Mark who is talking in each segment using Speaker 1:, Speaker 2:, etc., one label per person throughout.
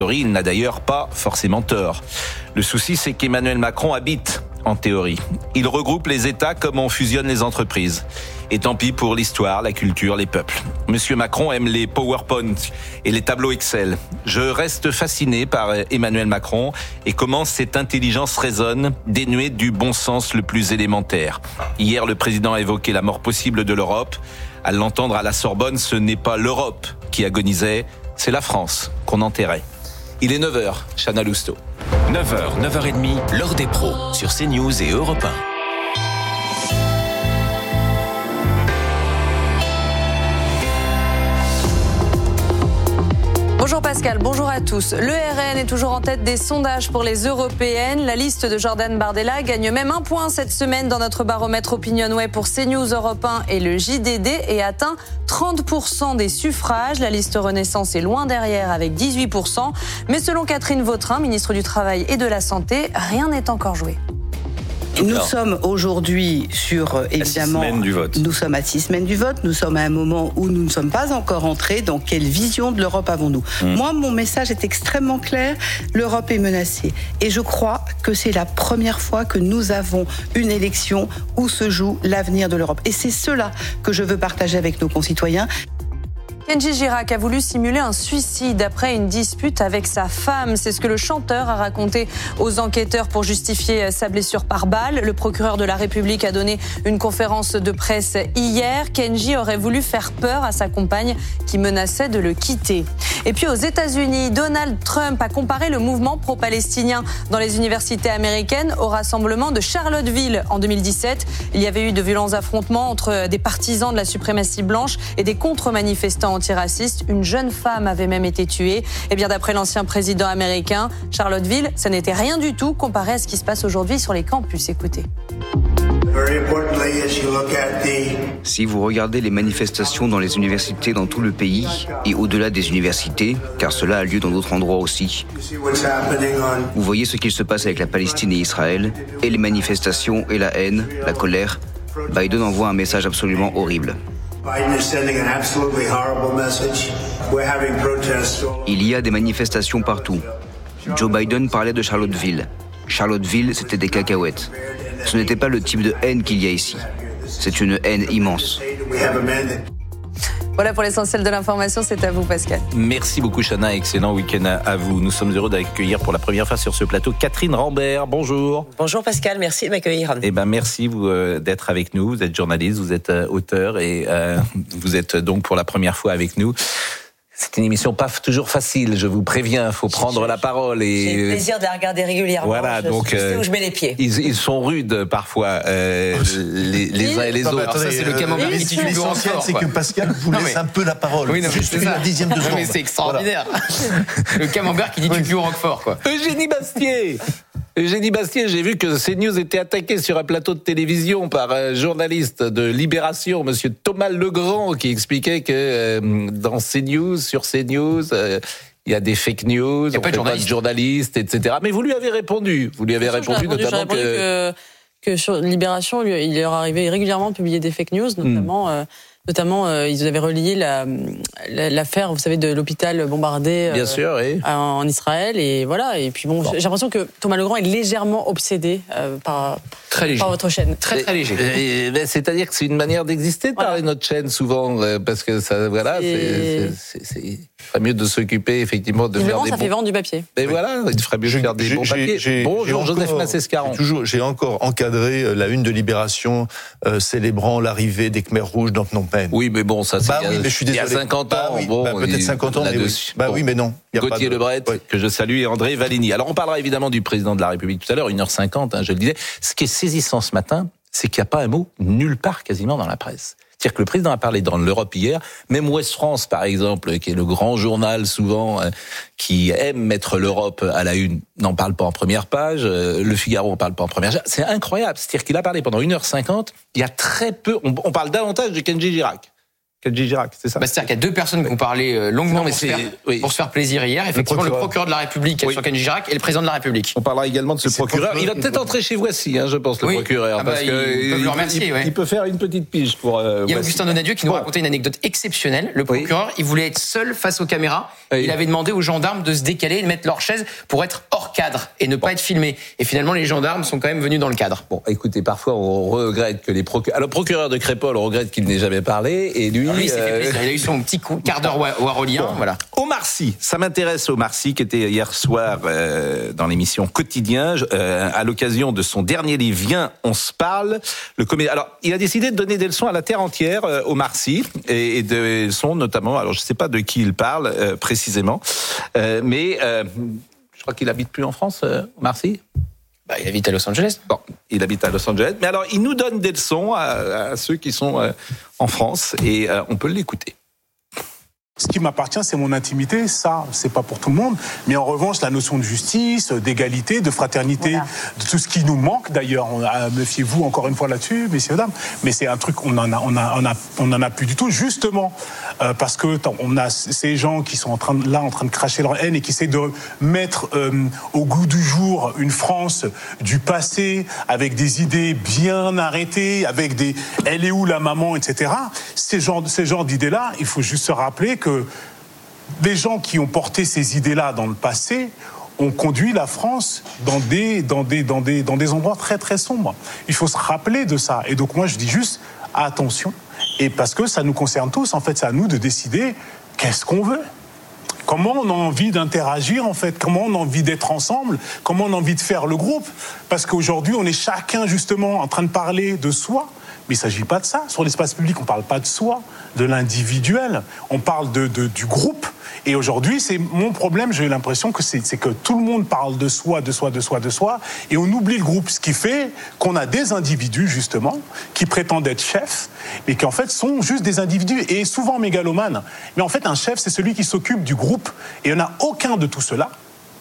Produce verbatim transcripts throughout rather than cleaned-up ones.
Speaker 1: théorie, il n'a d'ailleurs pas forcément tort. Le souci, c'est qu'Emmanuel Macron habite en théorie. Il regroupe les États comme on fusionne les entreprises. Et tant pis pour l'histoire, la culture, les peuples. Monsieur Macron aime les PowerPoint et les tableaux Excel. Je reste fasciné par Emmanuel Macron et comment cette intelligence résonne, dénuée du bon sens le plus élémentaire. Hier, le président a évoqué la mort possible de l'Europe. À l'entendre à la Sorbonne, ce n'est pas l'Europe qui agonisait, c'est la France qu'on enterrait. Il est neuf heures, Chana Lousteau.
Speaker 2: neuf heures, neuf heures trente, l'heure des pros sur CNews et Europe un.
Speaker 3: Bonjour Pascal, bonjour à tous. Le R N est toujours en tête des sondages pour les européennes. La liste de Jordan Bardella gagne même un point cette semaine dans notre baromètre Opinionway pour CNews, Europe un et le J D D et atteint trente pour cent des suffrages. La liste Renaissance est loin derrière avec dix-huit pour cent. Mais selon Catherine Vautrin, ministre du Travail et de la Santé, rien n'est encore joué.
Speaker 4: Nous Alors, sommes aujourd'hui sur, évidemment,
Speaker 5: à six semaines du vote.
Speaker 4: Nous sommes à six semaines du vote. Nous sommes à un moment où nous ne sommes pas encore entrés. Dans quelle vision de l'Europe avons-nous ? mmh. Moi, mon message est extrêmement clair. L'Europe est menacée. Et je crois que c'est la première fois que nous avons une élection où se joue l'avenir de l'Europe. Et c'est cela que je veux partager avec nos concitoyens.
Speaker 3: Kenji Girac a voulu simuler un suicide après une dispute avec sa femme. C'est ce que le chanteur a raconté aux enquêteurs pour justifier sa blessure par balle. Le procureur de la République a donné une conférence de presse hier. Kenji aurait voulu faire peur à sa compagne qui menaçait de le quitter. Et puis aux États-Unis, Donald Trump a comparé le mouvement pro-palestinien dans les universités américaines au rassemblement de Charlottesville en deux mille dix-sept. Il y avait eu de violents affrontements entre des partisans de la suprématie blanche et des contre-manifestants antiracistes. Une jeune femme avait même été tuée. Et bien d'après l'ancien président américain, Charlottesville, ça n'était rien du tout comparé à ce qui se passe aujourd'hui sur les campus. Écoutez.
Speaker 6: Si vous regardez les manifestations dans les universités dans tout le pays et au-delà des universités, car cela a lieu dans d'autres endroits aussi, vous voyez ce qu'il se passe avec la Palestine et Israël, et les manifestations et la haine, la colère. Biden envoie un message absolument horrible. Il y a des manifestations partout. Joe Biden parlait de Charlottesville. Charlottesville, c'était des cacahuètes. Ce n'était pas le type de haine qu'il y a ici. C'est une haine immense.
Speaker 3: Voilà pour l'essentiel de l'information, c'est à vous Pascal.
Speaker 1: Merci beaucoup Chana, excellent week-end à vous. Nous sommes heureux d'accueillir pour la première fois sur ce plateau Catherine Rambert, bonjour.
Speaker 7: Bonjour Pascal, merci de m'accueillir.
Speaker 1: Eh ben merci vous euh, d'être avec nous, vous êtes journaliste, vous êtes euh, auteur et euh, vous êtes donc pour la première fois avec nous. C'est une émission pas toujours facile, je vous préviens, il faut prendre je, la parole. Et
Speaker 7: j'ai le plaisir de la regarder régulièrement,
Speaker 1: voilà,
Speaker 7: je,
Speaker 1: donc,
Speaker 7: je sais où je mets les pieds.
Speaker 1: Ils, ils sont rudes parfois, euh, les, les uns et les non, autres.
Speaker 5: Attendez, ça, c'est le camembert qui tue plus fort. C'est que Pascal vous laisse un peu la parole. Oui, non, juste une dixième de seconde.
Speaker 8: Mais c'est extraordinaire. Voilà. Le camembert qui dit tu plus au Roquefort, quoi.
Speaker 1: Eugénie Bastier Eugénie Bastier, j'ai vu que CNews était attaqué sur un plateau de télévision par un journaliste de Libération, monsieur Thomas Legrand, qui expliquait que euh, dans CNews, sur CNews, euh, il y a des fake news, il n'y a pas de journaliste. journalistes, et cetera. Mais vous lui avez répondu. Vous lui avez répondu, répondu notamment
Speaker 3: que... que... que sur Libération, il leur arrivait régulièrement de publier des fake news, notamment... Hmm. Euh... Notamment, euh, ils avaient relié la, la, l'affaire, vous savez, de l'hôpital bombardé euh,
Speaker 1: Bien sûr, oui.
Speaker 3: en, en Israël. Et voilà. Et puis bon, bon. j'ai l'impression que Thomas Legrand est légèrement obsédé euh, par,
Speaker 8: très
Speaker 3: par votre chaîne.
Speaker 8: Très, très léger.
Speaker 1: Et, et, c'est-à-dire que c'est une manière d'exister de voilà. parler de notre chaîne, souvent, euh, parce que ça, voilà, c'est, c'est, c'est, c'est pas mieux de s'occuper, effectivement, de
Speaker 3: faire
Speaker 1: des
Speaker 3: des ça bons... fait vendre du papier.
Speaker 1: Mais oui. voilà, il ferait mieux de faire des j'ai, bons j'ai, papiers. J'ai, Bonjour, j'ai encore, Joseph Massescaron.
Speaker 5: Toujours, j'ai encore encadré la une de Libération euh, célébrant l'arrivée des Khmers rouges dans Phnom Penh.
Speaker 1: Oui, mais bon, ça, c'est
Speaker 5: bah
Speaker 1: il y a,
Speaker 5: oui, mais je suis désolé.
Speaker 1: Il y a cinquante ans, bah oui,
Speaker 5: bon, bah peut-être il, cinquante ans, mais oui. Bah
Speaker 1: bon.
Speaker 5: oui, mais non.
Speaker 1: Gauthier
Speaker 5: de...
Speaker 1: Lebret,
Speaker 5: oui.
Speaker 1: que je salue, et André Valigny. Alors, on parlera évidemment du président de la République tout à l'heure, une heure cinquante, hein, je le disais. Ce qui est saisissant ce matin, c'est qu'il n'y a pas un mot nulle part quasiment dans la presse. C'est-à-dire que le président a parlé dans l'Europe hier, même Ouest France, par exemple, qui est le grand journal souvent, euh, qui aime mettre l'Europe à la une, n'en parle pas en première page, euh, Le Figaro n'en parle pas en première page. C'est incroyable. C'est-à-dire qu'il a parlé pendant une heure cinquante, il y a très peu, on, on parle davantage de Kenji Girac.
Speaker 5: Kenji Girac, c'est ça.
Speaker 8: Bah, c'est-à-dire qu'il y a deux personnes qui ont parlé euh, longuement
Speaker 1: Non, mais
Speaker 8: pour,
Speaker 1: c'est-
Speaker 8: se faire,
Speaker 1: oui.
Speaker 8: pour se faire plaisir hier. Effectivement, le procureur, le procureur de la République
Speaker 1: Oui.
Speaker 8: sur Kenji Girac et le président de la République.
Speaker 1: On parlera également de ce
Speaker 5: C'est
Speaker 1: procureur.
Speaker 5: procureur,
Speaker 1: Il va
Speaker 5: il
Speaker 1: peut-être
Speaker 5: faut-
Speaker 1: entrer chez Voici, hein, je pense, le
Speaker 8: Oui.
Speaker 1: procureur.
Speaker 8: Ah bah,
Speaker 1: parce
Speaker 8: ils
Speaker 1: que
Speaker 8: peuvent le
Speaker 1: il-
Speaker 8: remercier,
Speaker 1: il,
Speaker 8: ouais.
Speaker 1: il peut faire une petite pige pour. Euh,
Speaker 8: Il y a
Speaker 1: Voici.
Speaker 8: Augustin Donadieu qui nous
Speaker 1: Bon.
Speaker 8: racontait une anecdote exceptionnelle. Le procureur, il voulait être seul face aux caméras.
Speaker 1: Oui.
Speaker 8: Il avait demandé aux gendarmes de se décaler et de mettre leur chaise pour être hors cadre et ne pas être filmé. Et finalement, les gendarmes sont quand même venus dans le cadre.
Speaker 1: Bon, écoutez, parfois on regrette que les procureurs. Alors, le procureur de Crépol, on regrette qu'il n'ait jamais parlé. Et lui.
Speaker 8: Alors lui, il s'est fait
Speaker 1: euh,
Speaker 8: plaisir. Il a eu son petit coup, quart d'heure wa- warolien.
Speaker 1: Bon.
Speaker 8: Voilà.
Speaker 1: Omar Sy, ça m'intéresse Omar Sy qui était hier soir euh, dans l'émission Quotidien euh, à l'occasion de son dernier livre Viens, on se parle. Le comédien. Alors, il a décidé de donner des leçons à la terre entière, euh, Omar Sy, et, et des leçons notamment. Alors, je ne sais pas de qui il parle euh, précisément, euh, mais euh, je crois qu'il habite plus en France, euh, Omar Sy.
Speaker 8: Bah, il habite à Los Angeles.
Speaker 1: Bon, il habite à Los Angeles. Mais alors, il nous donne des leçons à, à ceux qui sont euh, en France et euh, on peut l'écouter.
Speaker 9: Ce qui m'appartient, c'est mon intimité. Ça, c'est pas pour tout le monde. Mais en revanche, la notion de justice, d'égalité, de fraternité,
Speaker 3: Voilà.
Speaker 9: de tout ce qui nous manque, d'ailleurs, on a- méfiez-vous encore une fois là-dessus, messieurs, dames. Mais c'est un truc, on en a, on a, on a, on en a plus du tout, justement, euh, parce que tant- on a ces gens qui sont en train de, là, en train de cracher leur haine et qui essaient de mettre euh, au goût du jour une France du passé avec des idées bien arrêtées, avec des elle est où la maman, et cetera. Ces genres, ces genres d'idées-là, il faut juste se rappeler que les gens qui ont porté ces idées-là dans le passé ont conduit la France dans des, dans des, dans des, dans des endroits très très sombres. Il faut se rappeler de ça. Et donc moi je dis juste attention, et parce que ça nous concerne tous, en fait c'est à nous de décider qu'est-ce qu'on veut. Comment on a envie d'interagir en fait, comment on a envie d'être ensemble, comment on a envie de faire le groupe. Parce qu'aujourd'hui on est chacun justement en train de parler de soi. Mais il ne s'agit pas de ça. Sur l'espace public, on ne parle pas de soi, de l'individuel. On parle de, de, du groupe. Et aujourd'hui, c'est mon problème, j'ai l'impression que c'est, c'est que tout le monde parle de soi, de soi, de soi, de soi, et on oublie le groupe. Ce qui fait qu'on a des individus, justement, qui prétendent être chefs, mais qui en fait sont juste des individus, et souvent mégalomanes. Mais en fait, un chef, c'est celui qui s'occupe du groupe. Et il n'y en a aucun de tout cela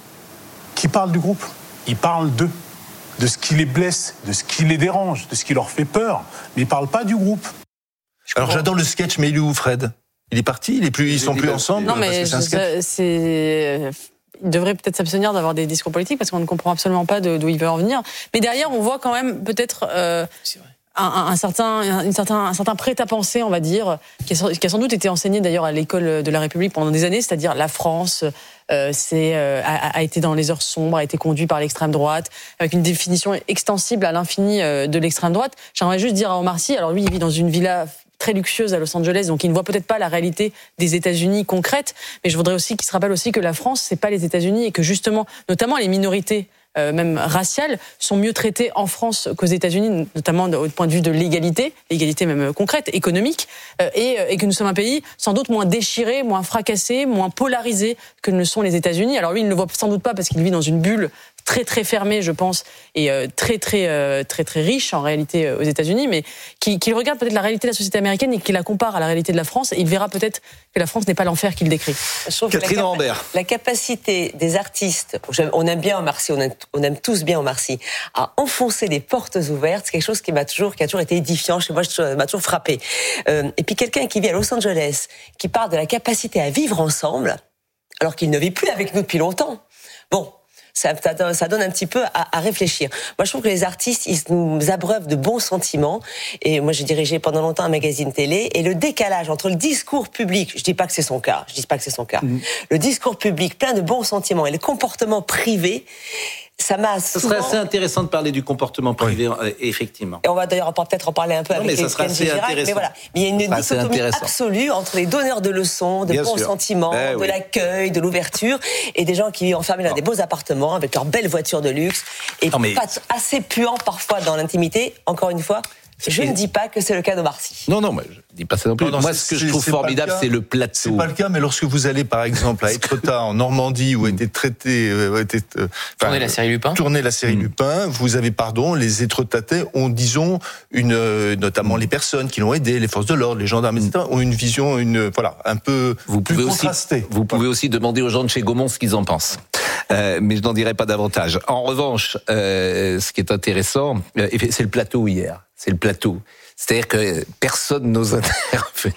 Speaker 9: qui parle du groupe. Il parle d'eux, de ce qui les blesse, de ce qui les dérange, de ce qui leur fait peur, mais ils ne parlent pas du groupe.
Speaker 5: Alors j'adore le sketch, mais il est où Fred? Il est parti? Il est plus, ils sont plus ensemble?
Speaker 10: Non,
Speaker 5: parce
Speaker 10: mais
Speaker 5: que c'est un
Speaker 10: je-
Speaker 5: sketch.
Speaker 10: c'est. Il devrait peut-être s'abstenir d'avoir des discours politiques parce qu'on ne comprend absolument pas de- d'où il veut en venir. Mais derrière, on voit quand même peut-être euh, un, un- un certain, une certain, un certain prêt-à-penser, on va dire, qui a, qui a sans doute été enseigné d'ailleurs à l'école de la République pendant des années, c'est-à-dire la France. Euh, c'est, euh, a, a été dans les heures sombres, a été conduit par l'extrême droite, avec une définition extensible à l'infini euh, de l'extrême droite. J'aimerais juste dire à Omar Sy, alors lui, il vit dans une villa très luxueuse à Los Angeles, donc il ne voit peut-être pas la réalité des États-Unis concrète, mais je voudrais aussi qu'il se rappelle aussi que la France, c'est pas les États-Unis et que justement, notamment les minorités, euh, même raciales, sont mieux traitées en France qu'aux États-Unis, notamment au point de vue de l'égalité, l'égalité même concrète, économique, euh, et, et que nous sommes un pays sans doute moins déchiré, moins fracassé, moins polarisé que ne le sont les États-Unis. Alors lui, il ne le voit sans doute pas parce qu'il vit dans une bulle très très fermée, je pense, et euh, très très euh, très très riche en réalité euh, aux États-Unis, mais qui, qui regarde peut-être la réalité de la société américaine et qui la compare à la réalité de la France, et il verra peut-être que la France n'est pas l'enfer qu'il décrit.
Speaker 7: Je trouve que
Speaker 1: Catherine
Speaker 7: la capa-
Speaker 1: Rambert.
Speaker 7: La capacité des artistes, j'aime- on aime bien Omar Sy, on aime, on aime tous bien Omar Sy, à enfoncer des portes ouvertes, c'est quelque chose qui m'a toujours, qui a toujours été édifiant chez moi, je- m'a toujours frappé. Euh, et puis quelqu'un qui vit à Los Angeles, qui parle de la capacité à vivre ensemble, alors qu'il ne vit plus avec nous depuis longtemps. Bon. Ça, ça, ça donne un petit peu à, à réfléchir. Moi, je trouve que les artistes, ils nous abreuvent de bons sentiments. Et moi, j'ai dirigé pendant longtemps un magazine télé. Et le décalage entre le discours public, je dis pas que c'est son cas, je dis pas que c'est son cas, mmh. le discours public plein de bons sentiments et le comportement privé, ça m'a
Speaker 1: Ce
Speaker 7: souvent...
Speaker 1: serait assez intéressant de parler du comportement privé, oui. effectivement.
Speaker 7: Et on va d'ailleurs peut-être en parler un peu
Speaker 1: non,
Speaker 7: avec
Speaker 1: mais ça sera
Speaker 7: Kenji
Speaker 1: assez
Speaker 7: Girac.
Speaker 1: intéressant.
Speaker 7: Mais voilà, mais il y a une
Speaker 1: ça
Speaker 7: dichotomie absolue entre les donneurs de leçons, de
Speaker 1: Bien
Speaker 7: bons
Speaker 1: sûr.
Speaker 7: sentiments,
Speaker 1: eh,
Speaker 7: de
Speaker 1: oui.
Speaker 7: l'accueil, de l'ouverture, et des gens qui vivent enfermés dans des beaux appartements avec leurs belles voitures de luxe et
Speaker 1: non, mais...
Speaker 7: pas assez puants parfois dans l'intimité. Encore une fois, je ne dis pas que c'est le cas d'Omar Sy.
Speaker 1: Non, non, mais je ne dis pas ça non plus.
Speaker 5: Non, non,
Speaker 1: Moi,
Speaker 5: c'est-
Speaker 1: ce que je
Speaker 5: c'est-
Speaker 1: trouve
Speaker 5: c'est pas
Speaker 1: formidable,
Speaker 5: le cas.
Speaker 1: c'est le plateau.
Speaker 5: C'est pas le cas, mais lorsque vous allez, par exemple, à Étretat, en Normandie, où a été traité, euh, a été, euh,
Speaker 8: Tourner
Speaker 5: enfin,
Speaker 8: la série Lupin.
Speaker 5: Tourner la série
Speaker 1: Mmh.
Speaker 5: Lupin, vous avez, pardon, les Étretatais ont, disons, une, euh, notamment les personnes qui l'ont aidé, les forces de l'ordre, les gendarmes, et cetera, ont une vision, une, voilà, un peu
Speaker 1: Vous
Speaker 5: plus
Speaker 1: pouvez aussi,
Speaker 5: contrastée.
Speaker 1: vous pouvez aussi demander aux gens de chez Gaumont ce qu'ils en pensent. Euh, mais je n'en dirai pas davantage. En revanche, euh, ce qui est intéressant, euh, c'est le plateau hier. C'est le plateau. C'est-à-dire que personne n'ose intervenir.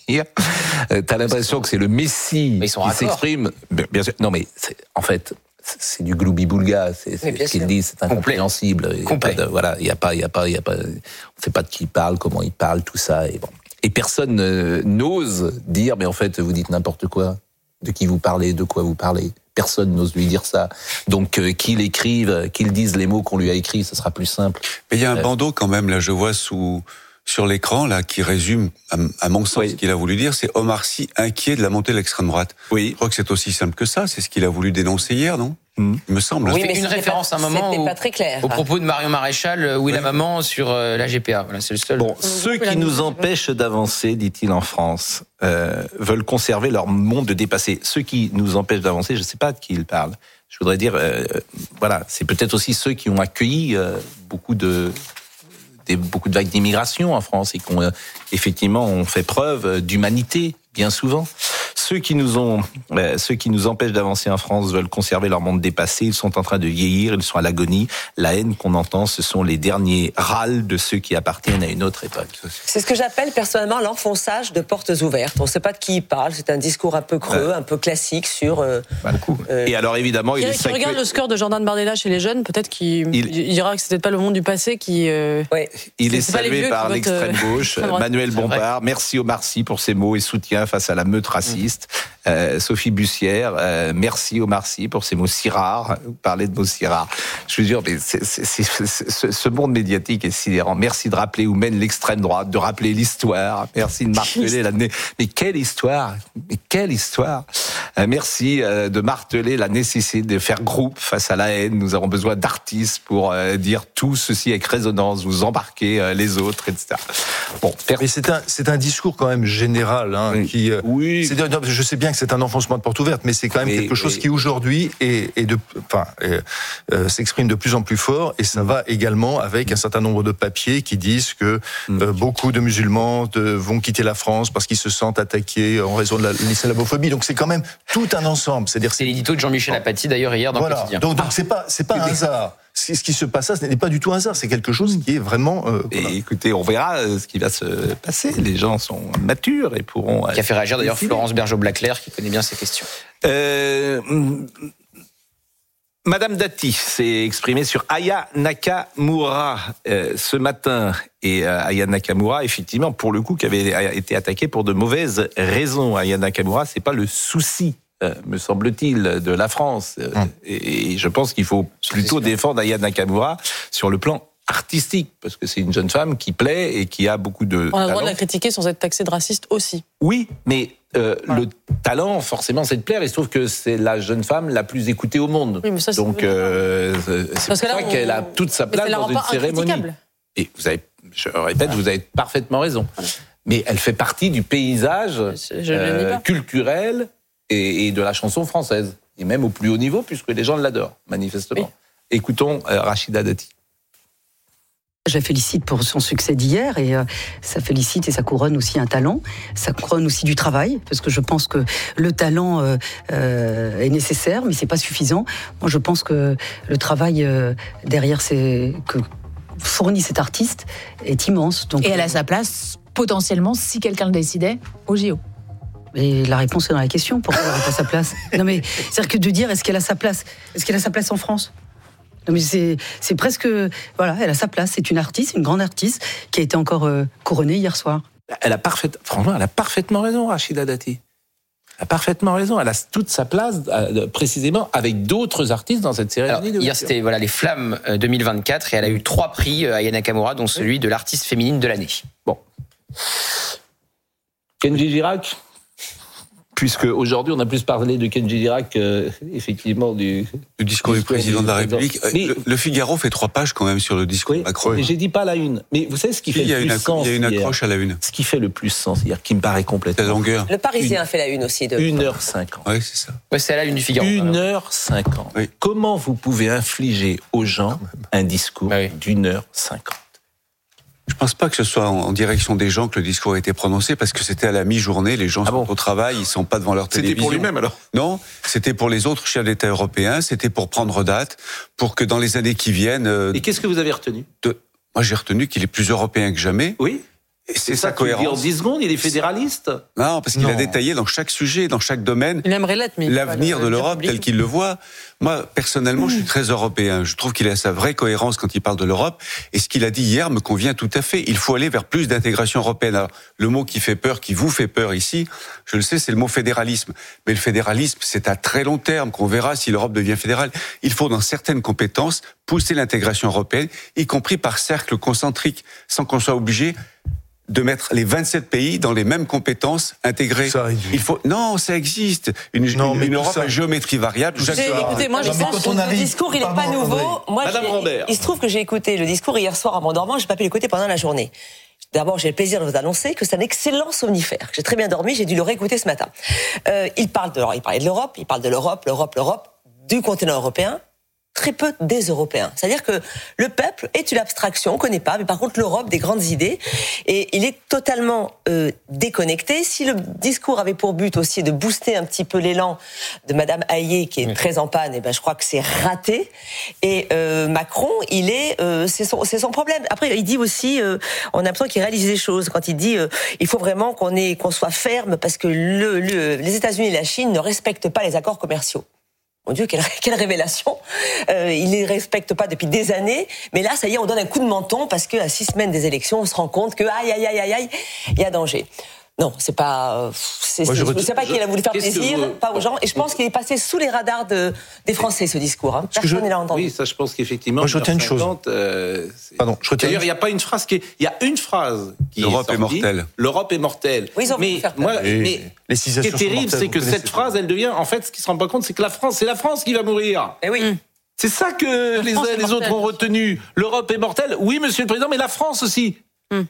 Speaker 1: dire. Euh, t'as l'impression que c'est le Messie
Speaker 8: mais ils sont
Speaker 1: qui
Speaker 8: raccord.
Speaker 1: s'exprime. Bien sûr. Non, mais c'est, en fait, c'est du gloubi-boulga. C'est, c'est ce qu'il dit, c'est incompréhensible. Il y a pas de, voilà, il y a pas, il y a pas, il y a pas. On sait pas de qui il parle, comment il parle, tout ça. Et bon. Et personne euh, n'ose dire, mais en fait, vous dites n'importe quoi. De qui vous parlez, de quoi vous parlez. Personne n'ose lui dire ça. Donc euh, qu'il écrive, qu'il dise les mots qu'on lui a écrits, ce sera plus simple.
Speaker 11: Mais il y a un
Speaker 1: euh,
Speaker 11: bandeau quand même, là, je vois sous sur l'écran, là, qui résume, à, à mon sens, oui. ce qu'il a voulu dire, c'est Omar Sy inquiet de la montée de l'extrême droite.
Speaker 1: Oui.
Speaker 11: Je crois que c'est aussi simple que ça, c'est ce qu'il a voulu dénoncer hier, non ? Mmh. Il me semble.
Speaker 8: Oui, mais une référence
Speaker 7: pas,
Speaker 8: à un moment
Speaker 7: c'était
Speaker 8: où,
Speaker 7: pas très clair.
Speaker 8: au propos de Marion Maréchal, où est oui. la maman sur euh, la G P A. Voilà, c'est le seul.
Speaker 1: Bon, ceux qui nous empêchent d'avancer, dit-il en France, euh, veulent conserver leur monde de dépassé. Ceux qui nous empêchent d'avancer, je ne sais pas de qui il parle. Je voudrais dire, euh, voilà, c'est peut-être aussi ceux qui ont accueilli euh, beaucoup de des, beaucoup de vagues d'immigration en France et qui ont euh, effectivement ont fait preuve d'humanité bien souvent. Ceux qui nous ont, euh, ceux qui nous empêchent d'avancer en France veulent conserver leur monde dépassé. Ils sont en train de vieillir, ils sont à l'agonie. La haine qu'on entend, ce sont les derniers râles de ceux qui appartiennent à une autre époque.
Speaker 7: C'est ce que j'appelle personnellement l'enfonçage de portes ouvertes. On ne sait pas de qui il parle. C'est un discours un peu creux, ouais. un peu classique sur. Euh,
Speaker 1: Beaucoup. Euh, Et alors évidemment, il, il est.
Speaker 10: Qui regarde le score de Jordan Bardella chez les jeunes, peut-être qu'il il... il dira que c'était pas le monde du passé qui. Euh...
Speaker 7: Ouais.
Speaker 1: Il est salué par l'extrême gauche. Manuel Bompard. Merci Omar Sy pour ses mots et soutien face à la meute raciste. Mmh. Euh, Sophie Bussière, euh, merci Omar Sy pour ces mots si rares. Vous parlez de mots si rares. Je veux dire, mais c'est, c'est, c'est, c'est, ce, ce monde médiatique est sidérant. Merci de rappeler où mène l'extrême droite, de rappeler l'histoire. Merci de marteler la. Mais quelle histoire Mais quelle histoire euh, Merci euh, de marteler la nécessité de faire groupe face à la haine. Nous avons besoin d'artistes pour euh, dire tout ceci avec résonance, vous embarquer euh, les autres, et cetera.
Speaker 5: Bon, mais c'est un, c'est un discours quand même général, hein, oui. qui. Euh,
Speaker 1: oui.
Speaker 5: C'est, non, je sais bien que c'est un enfoncement de porte ouverte, mais c'est quand même mais, quelque chose mais... qui aujourd'hui est, est de, enfin, est, euh, s'exprime de plus en plus fort, et ça va également avec un certain nombre de papiers qui disent que euh, beaucoup de musulmans de, vont quitter la France parce qu'ils se sentent attaqués en raison de la, l'islamophobie. Donc c'est quand même tout un ensemble. C'est-à-dire
Speaker 8: c'est l'édito de Jean-Michel Apathy d'ailleurs hier dans
Speaker 5: voilà.
Speaker 8: le quotidien.
Speaker 5: Donc, donc c'est pas c'est pas un hasard. Ce qui se passe là, ce n'est pas du tout un hasard. C'est quelque chose qui est vraiment. Euh,
Speaker 1: et voilà. Écoutez, on verra ce qui va se passer. Les gens sont matures et pourront.
Speaker 8: Qui a fait réagir d'ailleurs Florence Bergeau-Blaclair, qui connaît bien ces questions.
Speaker 1: Euh, Madame Dati s'est exprimée sur Aya Nakamura euh, ce matin. Et euh, Aya Nakamura, effectivement, pour le coup, qui avait été attaquée pour de mauvaises raisons. Aya Nakamura, c'est pas le souci. Euh, me semble-t-il, de la France. Euh, hum. et, et je pense qu'il faut plutôt défendre Aya Nakamura sur le plan artistique, parce que c'est une jeune femme qui plaît et qui a beaucoup de
Speaker 10: On a le droit
Speaker 1: talent.
Speaker 10: de la critiquer sans être taxé de raciste aussi.
Speaker 1: Oui, mais euh, voilà. Le talent, forcément, c'est de plaire. Il se trouve que c'est la jeune femme la plus écoutée au monde.
Speaker 10: Oui, mais ça, c'est
Speaker 1: Donc, euh, c'est pour ça on... qu'elle a toute sa place dans une cérémonie. Et vous avez, je répète, voilà. Vous avez parfaitement raison. Voilà. Mais elle fait partie du paysage euh, culturel et, et de la chanson française, et même au plus haut niveau, puisque les gens l'adorent, manifestement. Oui. Écoutons euh, Rachida Dati.
Speaker 12: Je la félicite pour son succès d'hier, et euh, ça félicite et ça couronne aussi un talent, ça couronne aussi du travail, parce que je pense que le talent euh, euh, est nécessaire, mais c'est pas suffisant. Moi, je pense que le travail euh, derrière c'est que fournit cet artiste est immense. Donc,
Speaker 13: et elle a sa place potentiellement si quelqu'un le décidait au J O.
Speaker 12: Et la réponse est dans la question. Pourquoi elle n'a pas sa place ? Non mais c'est-à-dire que de dire est-ce qu'elle a sa place ? Est-ce qu'elle a sa place en France ? Non mais c'est c'est presque voilà, elle a sa place. C'est une artiste, une grande artiste qui a été encore euh, couronnée hier soir.
Speaker 1: Elle a parfait, franchement, elle a parfaitement raison, Rachida Dati. Elle a parfaitement raison. Elle a toute sa place, euh, précisément, avec d'autres artistes dans cette cérémonie.
Speaker 8: Alors, hier, c'était voilà les Flammes deux mille vingt-quatre et elle a eu trois prix, euh, Aya Nakamura, dont celui de l'artiste féminine de l'année.
Speaker 1: Bon. Kenji Girac. Puisque aujourd'hui, on a plus parlé de Kenji Girac, euh, effectivement, du...
Speaker 11: Le discours du président de la République. Mais, le, le Figaro fait trois pages quand même sur le discours
Speaker 1: oui,
Speaker 11: de Macron.
Speaker 1: Mais j'ai dit pas la une. Mais vous savez ce qui fait le plus
Speaker 11: une,
Speaker 1: sens
Speaker 11: il y a une
Speaker 1: hier,
Speaker 11: accroche à la une.
Speaker 1: Ce qui fait le plus sens hier, qui me paraît complètement...
Speaker 11: La longueur.
Speaker 7: Le Parisien
Speaker 1: une,
Speaker 7: fait la une aussi. De...
Speaker 1: une heure cinquante.
Speaker 11: Oui, c'est ça.
Speaker 8: Ouais, c'est la une du Figaro.
Speaker 1: une heure cinquante. Oui. Comment vous pouvez infliger aux gens un discours oui. d'une heure cinquante?
Speaker 11: Je pense pas que ce soit en direction des gens que le discours a été prononcé, parce que c'était à la mi-journée, les gens ah sont bon au travail, ils sont pas devant leur télévision.
Speaker 1: C'était pour lui-même alors?
Speaker 11: Non, c'était pour les autres chefs d'État européens, c'était pour prendre date, pour que dans les années qui viennent... Euh,
Speaker 1: Et qu'est-ce que vous avez retenu?
Speaker 11: de... Moi j'ai retenu qu'il est plus européen que jamais.
Speaker 1: Oui.
Speaker 11: C'est
Speaker 1: ça,
Speaker 11: sa cohérence.
Speaker 1: Tu le dis en dix secondes, il est fédéraliste.
Speaker 11: Non, parce qu'il a détaillé dans chaque sujet, dans chaque domaine,
Speaker 10: il aimerait l'être, mais
Speaker 11: l'avenir de l'Europe tel qu'il le voit. Moi, personnellement, je suis très européen. Je trouve qu'il a sa vraie cohérence quand il parle de l'Europe. Et ce qu'il a dit hier me convient tout à fait. Il faut aller vers plus d'intégration européenne. Alors, le mot qui fait peur, qui vous fait peur ici, je le sais, c'est le mot fédéralisme. Mais le fédéralisme, c'est à très long terme qu'on verra si l'Europe devient fédérale. Il faut, dans certaines compétences, pousser l'intégration européenne, y compris par cercle concentrique, sans qu'on soit obligé de mettre les vingt-sept pays dans les mêmes compétences intégrées. Ça, il faut non, ça existe. Une,
Speaker 5: non,
Speaker 11: une,
Speaker 5: mais
Speaker 11: une Europe
Speaker 5: ça...
Speaker 11: à géométrie variable.
Speaker 7: Tout ça. Écoutez, moi, je pense que le discours, il n'est pas nouveau. Moi,
Speaker 1: Madame Rambert.
Speaker 7: Il se trouve que j'ai écouté le discours hier soir en m'endormant. J'ai pas pu l'écouter pendant la journée. D'abord, j'ai le plaisir de vous annoncer que c'est un excellent somnifère. J'ai très bien dormi. J'ai dû le réécouter ce matin. Euh, il parle de, alors, il parlait de l'Europe. Il parle de l'Europe, l'Europe, l'Europe, du continent européen. Très peu des Européens. C'est-à-dire que le peuple est une abstraction, on ne connaît pas, mais par contre l'Europe, des grandes idées, et il est totalement euh, déconnecté. Si le discours avait pour but aussi de booster un petit peu l'élan de Madame Hayé, qui est oui. très en panne, et ben je crois que c'est raté. Et euh, Macron, il est, euh, c'est son, c'est son problème. Après, il dit aussi, euh, on a l'impression qu'il réalise des choses quand il dit, euh, il faut vraiment qu'on ait, qu'on soit ferme parce que le, le, les États-Unis et la Chine ne respectent pas les accords commerciaux. Mon Dieu, quelle, quelle révélation. Euh, ils ne les respectent pas depuis des années, mais là, ça y est, on donne un coup de menton parce qu'à six semaines des élections, on se rend compte que, aïe, aïe, aïe, aïe, aïe, il y a danger. Non, c'est pas... C'est, Moi, je ne sais pas qu'il a voulu faire plaisir, vous... pas aux gens, et je pense qu'il est passé sous les radars de, des Français, ce discours. Hein. Personne ne l'a entendu.
Speaker 1: Oui, ça, je pense qu'effectivement...
Speaker 5: Moi, je retiens une chose.
Speaker 1: Euh,
Speaker 5: Pardon, je retiens
Speaker 1: D'ailleurs, il n'y a pas une phrase qui est... Il y a une phrase qui
Speaker 11: L'Europe
Speaker 1: est,
Speaker 11: est mortelle.
Speaker 1: L'Europe est mortelle.
Speaker 7: Oui, ils ont
Speaker 1: mais
Speaker 7: faire
Speaker 1: moi,
Speaker 5: et
Speaker 1: mais
Speaker 5: les
Speaker 1: ce qui est terrible, c'est que cette phrase, elle devient... En fait, ce qui ne se rend pas compte, c'est que la France, c'est la France qui va mourir.
Speaker 7: Eh oui.
Speaker 1: Mmh. C'est ça que les uns et les autres ont retenu. L'Europe est mortelle. Oui, monsieur le Président, mais la France aussi. Mmh.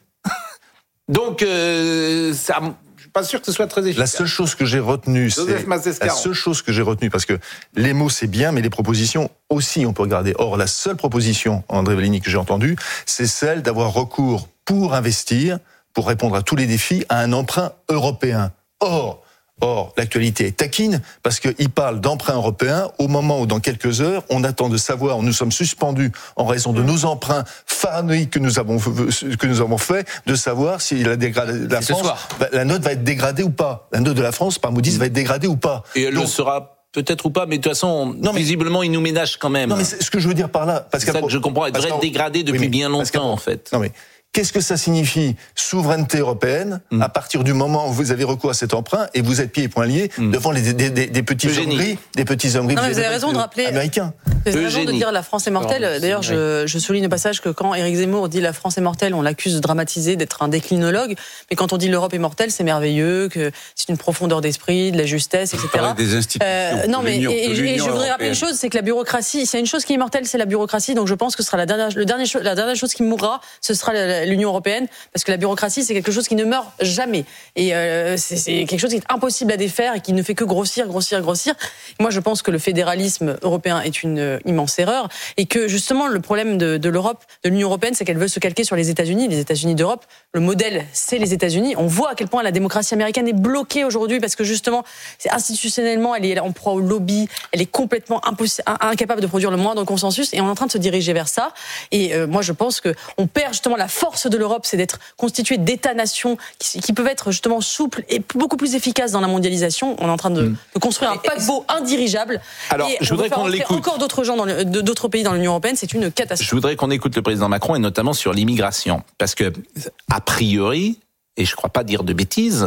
Speaker 1: Donc, euh, ça... pas sûr que ce soit très efficace.
Speaker 5: La seule chose que j'ai retenue, c'est la seule chose que j'ai retenue, parce que les mots c'est bien, mais les propositions aussi on peut regarder. Or, la seule proposition, André Vallini, que j'ai entendue, c'est celle d'avoir recours pour investir, pour répondre à tous les défis, à un emprunt européen. Or, Or, l'actualité est taquine parce qu'il parle d'emprunt européen au moment où, dans quelques heures, on attend de savoir, où nous sommes suspendus en raison de nos emprunts pharaoniques que nous avons que nous avons fait, de savoir si la, dégrade, la France, bah, la note va être dégradée ou pas. La note de la France par Moody's mmh. va être dégradée ou pas.
Speaker 1: Et elle Donc, le sera. Peut-être ou pas, mais de toute façon, non, mais, visiblement, il nous ménage quand même.
Speaker 5: Non, mais c'est ce que je veux dire par là,
Speaker 1: parce c'est ça que je comprends. Elle devrait être dégradée depuis oui, bien longtemps, en fait.
Speaker 5: Non, mais qu'est-ce que ça signifie, souveraineté européenne, mmh. à partir du moment où vous avez recours à cet emprunt et vous êtes pieds et poings liés mmh. devant les, des, des, des petits hommes gris, des petits hommes gris
Speaker 10: non, mais vous avez raison de rappeler,
Speaker 5: américains.
Speaker 10: Vous avez raison de dire la France est mortelle. Alors, D'ailleurs, je, je souligne au passage que quand Éric Zemmour dit la France est mortelle, on l'accuse de dramatiser, d'être un déclinologue. Mais quand on dit l'Europe est mortelle, c'est merveilleux, que c'est une profondeur d'esprit, de la justesse, et cetera.
Speaker 11: Des institutions. Euh,
Speaker 10: non, mais et, et je voudrais rappeler une chose, c'est que la bureaucratie, s'il y a une chose qui est mortelle, c'est la bureaucratie. Donc je pense que ce sera la dernière, le dernier, la dernière chose qui mourra, ce sera l'Union européenne. Parce que la bureaucratie, c'est quelque chose qui ne meurt jamais. Et euh, c'est, c'est quelque chose qui est impossible à défaire et qui ne fait que grossir, grossir, grossir. Moi, je pense que le fédéralisme européen est une euh, immense erreur. Et que, justement, le problème de, de l'Europe, de l'Union européenne, c'est qu'elle veut se calquer sur les États-Unis. Les États-Unis d'Europe, le modèle, c'est les États-Unis. On voit à quel point la démocratie américaine est bloquée aujourd'hui parce que, justement, c'est institutionnellement, elle est en proie au lobby. Elle est complètement impossible, incapable de produire le moindre consensus. Et on est en train de se diriger vers ça. Et euh, moi, je pense qu'on perd, justement, la force de l'Europe, c'est d'être constitué d'États-nations qui, qui peuvent être justement souples et beaucoup plus efficaces dans la mondialisation. On est en train de, de construire un paquebot indirigeable.
Speaker 1: Alors,
Speaker 10: et
Speaker 1: je voudrais qu'on l'écoute.
Speaker 10: Encore d'autres gens dans le, d'autres pays dans l'Union européenne, c'est une catastrophe.
Speaker 1: Je voudrais qu'on écoute le président Macron et notamment sur l'immigration, parce que a priori, et je ne crois pas dire de bêtises,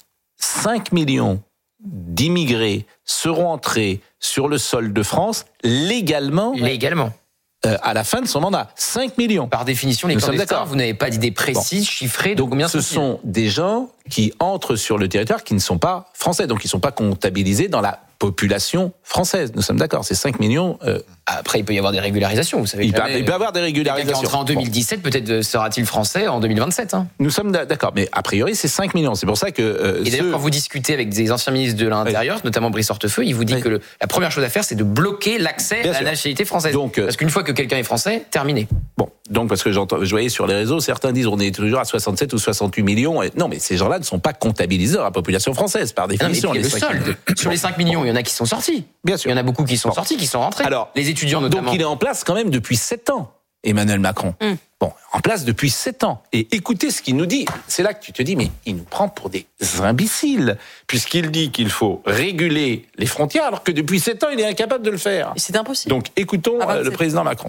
Speaker 1: cinq millions d'immigrés seront entrés sur le sol de France légalement.
Speaker 8: Légalement.
Speaker 1: Euh, à la fin de son mandat, cinq millions.
Speaker 8: Par définition, les clandestins, vous n'avez pas d'idée précise, bon. chiffrée.
Speaker 1: Donc,
Speaker 8: combien
Speaker 1: ce sont des gens qui entrent sur le territoire qui ne sont pas français, donc ils ne sont pas comptabilisés dans la population française. Nous sommes d'accord, c'est cinq millions. Euh,
Speaker 8: Après, il peut y avoir des régularisations, vous savez.
Speaker 1: Il, jamais, peut, il peut y avoir des régularisations.
Speaker 8: Quelqu'un qui est entré en deux mille dix-sept, bon. peut-être sera-t-il français en deux mille vingt-sept. Hein.
Speaker 1: Nous sommes d'accord, mais a priori, c'est cinq millions. C'est pour ça que... Euh,
Speaker 8: Et d'ailleurs,
Speaker 1: ceux...
Speaker 8: quand vous discutez avec des anciens ministres de l'Intérieur, oui. notamment Brice Hortefeux, il vous dit oui. que le, la première chose à faire, c'est de bloquer l'accès Bien à sûr. la nationalité française. Donc, parce qu'une fois que quelqu'un est français, terminé.
Speaker 1: Bon, donc parce que j'entends, je voyais sur les réseaux, certains disent on est toujours à soixante-sept ou soixante-huit millions. Et non, mais ces gens-là ne sont pas comptabilisés dans la population française, par définition.
Speaker 8: Non, mais les le solde. Sur les cinq millions, il y en a qui sont sortis.
Speaker 1: Bien sûr.
Speaker 8: Il y en a beaucoup qui sont bon. sortis, qui sont rentrés.
Speaker 1: Alors,
Speaker 8: les étudiants notamment.
Speaker 1: Donc il est en place quand même depuis sept ans. Emmanuel Macron.
Speaker 10: Mm.
Speaker 1: Bon, en place depuis sept ans. Et écoutez ce qu'il nous dit. C'est là que tu te dis, mais il nous prend pour des imbéciles, puisqu'il dit qu'il faut réguler les frontières, alors que depuis sept ans, il est incapable de le faire.
Speaker 10: C'est impossible.
Speaker 1: Donc, écoutons
Speaker 10: Ah bah,
Speaker 1: le
Speaker 10: c'est...
Speaker 1: président Macron.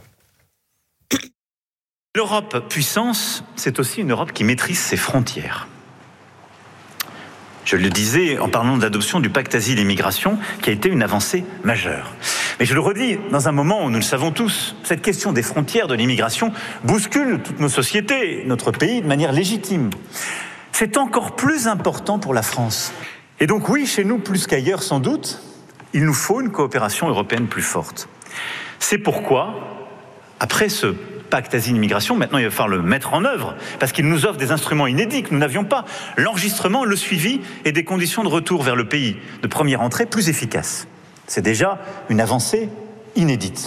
Speaker 14: L'Europe puissance, c'est aussi une Europe qui maîtrise ses frontières. Je le disais en parlant de l'adoption du pacte asile et migration, qui a été une avancée majeure. Mais je le redis, dans un moment où nous le savons tous, cette question des frontières, de l'immigration, bouscule toutes nos sociétés, notre pays, de manière légitime. C'est encore plus important pour la France. Et donc oui, chez nous, plus qu'ailleurs sans doute, il nous faut une coopération européenne plus forte. C'est pourquoi, après ce pacte asile-immigration, maintenant il va falloir le mettre en œuvre, parce qu'il nous offre des instruments inédits que nous n'avions pas. L'enregistrement, le suivi et des conditions de retour vers le pays de première entrée plus efficaces. C'est déjà une avancée inédite.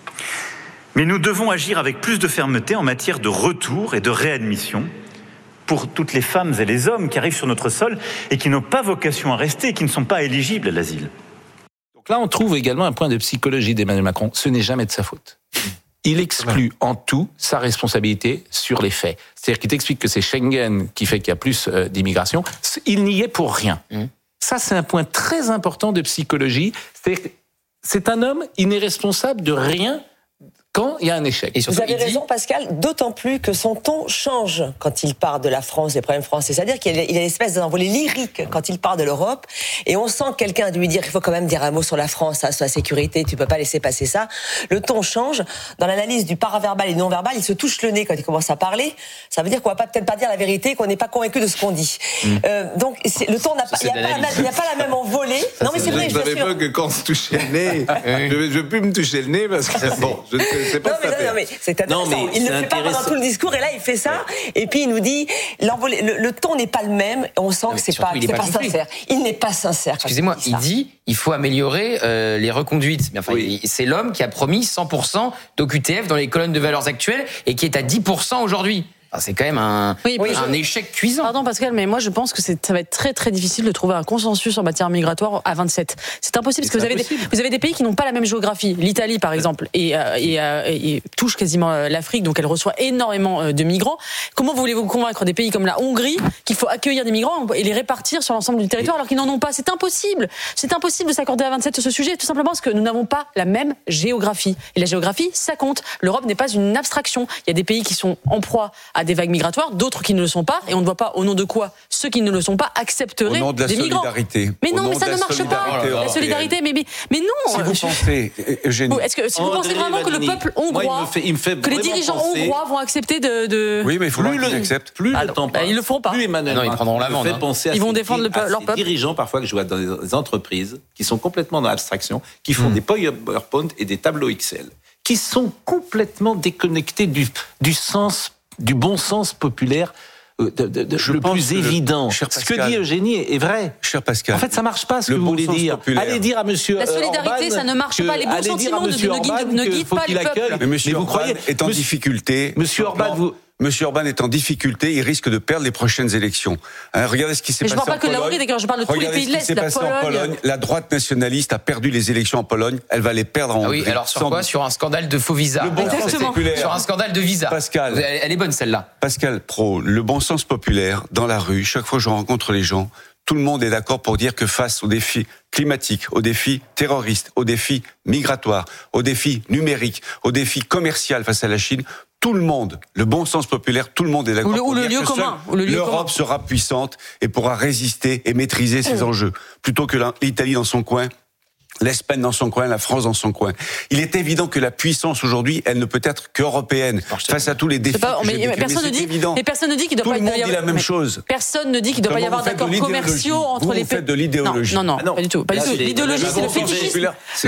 Speaker 14: Mais nous devons agir avec plus de fermeté en matière de retour et de réadmission pour toutes les femmes et les hommes qui arrivent sur notre sol et qui n'ont pas vocation à rester et qui ne sont pas éligibles à l'asile.
Speaker 1: Donc là, on trouve également un point de psychologie d'Emmanuel Macron. Ce n'est jamais de sa faute. Il exclut en tout sa responsabilité sur les faits. C'est-à-dire qu'il t'explique que c'est Schengen qui fait qu'il y a plus d'immigration. Il n'y est pour rien. Mmh. Ça, c'est un point très important de psychologie. C'est-à-dire que c'est un homme, il n'est responsable de rien quand il y a un échec.
Speaker 7: Et surtout, vous avez raison, dit... Pascal, d'autant plus que son ton change quand il parle de la France, des problèmes français. C'est-à-dire qu'il y a une espèce d'envolée lyrique quand il parle de l'Europe, et on sent que quelqu'un a dû lui dire qu'il faut quand même dire un mot sur la France, hein, sur la sécurité, tu peux pas laisser passer ça. Le ton change. Dans l'analyse du paraverbal et non-verbal, il se touche le nez quand il commence à parler. Ça veut dire qu'on va pas peut-être pas dire la vérité, qu'on n'est pas convaincu de ce qu'on dit. Mmh. Euh, donc, c'est, le ton n'a pas, il n'y a, a pas la même envolée.
Speaker 1: Ça, non, mais c'est vrai, je savais pas que quand on se touchait le nez, je ne veux plus me toucher le nez parce que bon, je c'est pas non, mais, non, non, mais
Speaker 7: c'est intéressant. Non, mais il ne le fait pas pendant tout le discours et là il fait ça et puis il nous dit l'envolée, le, le ton n'est pas le même et on sent que c'est pas, c'est pas, pas sincère. Il n'est pas sincère.
Speaker 8: Excusez-moi, il dit, il dit il faut améliorer euh, les reconduites. Mais enfin, oui. c'est l'homme qui a promis cent pour cent d'O Q T F dans les colonnes de valeurs actuelles et qui est à dix pour cent aujourd'hui. C'est quand même un, oui, un je... échec cuisant.
Speaker 10: Pardon Pascal, mais moi je pense que c'est, ça va être très très difficile de trouver un consensus en matière migratoire à vingt-sept. C'est impossible, parce que vous avez, des, vous avez des pays qui n'ont pas la même géographie. L'Italie par exemple, et, euh, et, euh, et touche quasiment l'Afrique, donc elle reçoit énormément de migrants. Comment voulez-vous convaincre des pays comme la Hongrie qu'il faut accueillir des migrants et les répartir sur l'ensemble du territoire alors qu'ils n'en ont pas? C'est impossible. C'est impossible de s'accorder à vingt-sept sur ce sujet, tout simplement parce que nous n'avons pas la même géographie. Et la géographie, ça compte. L'Europe n'est pas une abstraction. Il y a des pays qui sont en proie à des vagues migratoires, d'autres qui ne le sont pas, et on ne voit pas au nom de quoi ceux qui ne le sont pas accepteraient
Speaker 11: au nom de la
Speaker 10: des migrants.
Speaker 11: Solidarité.
Speaker 10: Mais non,
Speaker 11: au
Speaker 10: mais ça ne marche pas. La solidarité, mais, mais, mais non.
Speaker 11: Si vous
Speaker 10: je...
Speaker 11: pensez, Eugénie,
Speaker 10: est-ce que si vous pensez vraiment que le peuple hongrois, Moi, il me fait, il me fait que les dirigeants penser... hongrois vont accepter de, de...
Speaker 11: Oui, mais il faut plus qu'ils acceptent.
Speaker 1: Plus
Speaker 10: ah,
Speaker 1: le temps passe,
Speaker 10: ils le feront pas.
Speaker 1: Plus Emmanuel
Speaker 8: non, ils prendront la
Speaker 1: fait penser
Speaker 10: ils vont défendre le,
Speaker 1: à
Speaker 10: leur
Speaker 1: ces
Speaker 10: peuple.
Speaker 1: dirigeants parfois que je vois dans des entreprises qui sont complètement dans l'abstraction, qui font des PowerPoint et des tableaux Excel, qui sont complètement déconnectés du, du sens, du bon sens populaire. De, de, de, le plus évident. Le, ce que dit Eugénie est vrai.
Speaker 11: Cher Pascal.
Speaker 1: En fait, ça marche pas ce que vous voulez dire.
Speaker 11: Populaire.
Speaker 1: Allez dire à monsieur
Speaker 10: La solidarité,
Speaker 1: Orban
Speaker 10: ça ne marche pas. Les bons sentiments ne, ne, ne guident pas le peuple.
Speaker 11: Mais monsieur
Speaker 1: Mais vous
Speaker 11: Orban
Speaker 1: croyez
Speaker 11: est en
Speaker 1: monsieur,
Speaker 11: difficulté.
Speaker 1: Monsieur Orban, vous...
Speaker 11: Monsieur Orban est en difficulté, il risque de perdre les prochaines élections. Hein, regardez ce qui s'est passé en Pologne.
Speaker 10: Je ne parle pas que de la Hongrie, je parle de tous les pays de l'Est, la Pologne.
Speaker 11: Pologne. La droite nationaliste a perdu les élections en Pologne, elle va les perdre en
Speaker 8: ah
Speaker 11: Hongrie.
Speaker 8: Oui, alors sur quoi ? Sur un scandale de faux visa.
Speaker 11: Le bon sens populaire.
Speaker 8: Sur un scandale de visa.
Speaker 11: Pascal.
Speaker 8: Elle, elle est bonne celle-là.
Speaker 11: Pascal Pro, le bon sens populaire, dans la rue, chaque fois que je rencontre les gens, tout le monde est d'accord pour dire que face aux défis climatiques, aux défis terroristes, aux défis migratoires, aux défis numériques, aux défis commerciaux face à la Chine, tout le monde, le bon sens populaire, tout le monde est d'accord
Speaker 10: ou le,
Speaker 11: pour
Speaker 10: ou le
Speaker 11: dire
Speaker 10: lieu
Speaker 11: que
Speaker 10: commun, ou le lieu
Speaker 11: l'Europe
Speaker 10: commun.
Speaker 11: sera puissante et pourra résister et maîtriser ses mmh. enjeux, plutôt que l'Italie dans son coin, l'Espagne dans son coin, la France dans son coin. Il est évident que la puissance aujourd'hui, elle ne peut être qu'européenne face à tous les défis.
Speaker 10: Pas,
Speaker 11: que
Speaker 10: mais, mais personne ne dit, mais personne ne dit qu'il doit
Speaker 11: Tout
Speaker 10: pas
Speaker 11: le monde
Speaker 10: y avoir.
Speaker 11: dit la même chose.
Speaker 10: Personne ne dit qu'il ne doit pas y avoir d'accords commerciaux entre
Speaker 11: vous,
Speaker 10: les
Speaker 11: pays. Vous faites de l'idéologie.
Speaker 10: Non, non,
Speaker 11: ah
Speaker 10: non, pas du tout. Pas du tout. L'idéologie, c'est le fétichisme.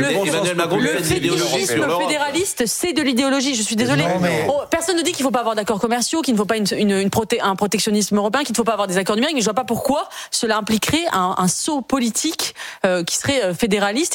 Speaker 10: Le fétichisme fédéraliste, c'est de l'idéologie. Je suis désolée. Personne ne dit qu'il ne faut pas avoir d'accords commerciaux, qu'il ne faut pas un protectionnisme européen, qu'il ne faut pas avoir des accords numériques. Mais je ne vois pas pourquoi cela impliquerait un saut politique qui serait fédéraliste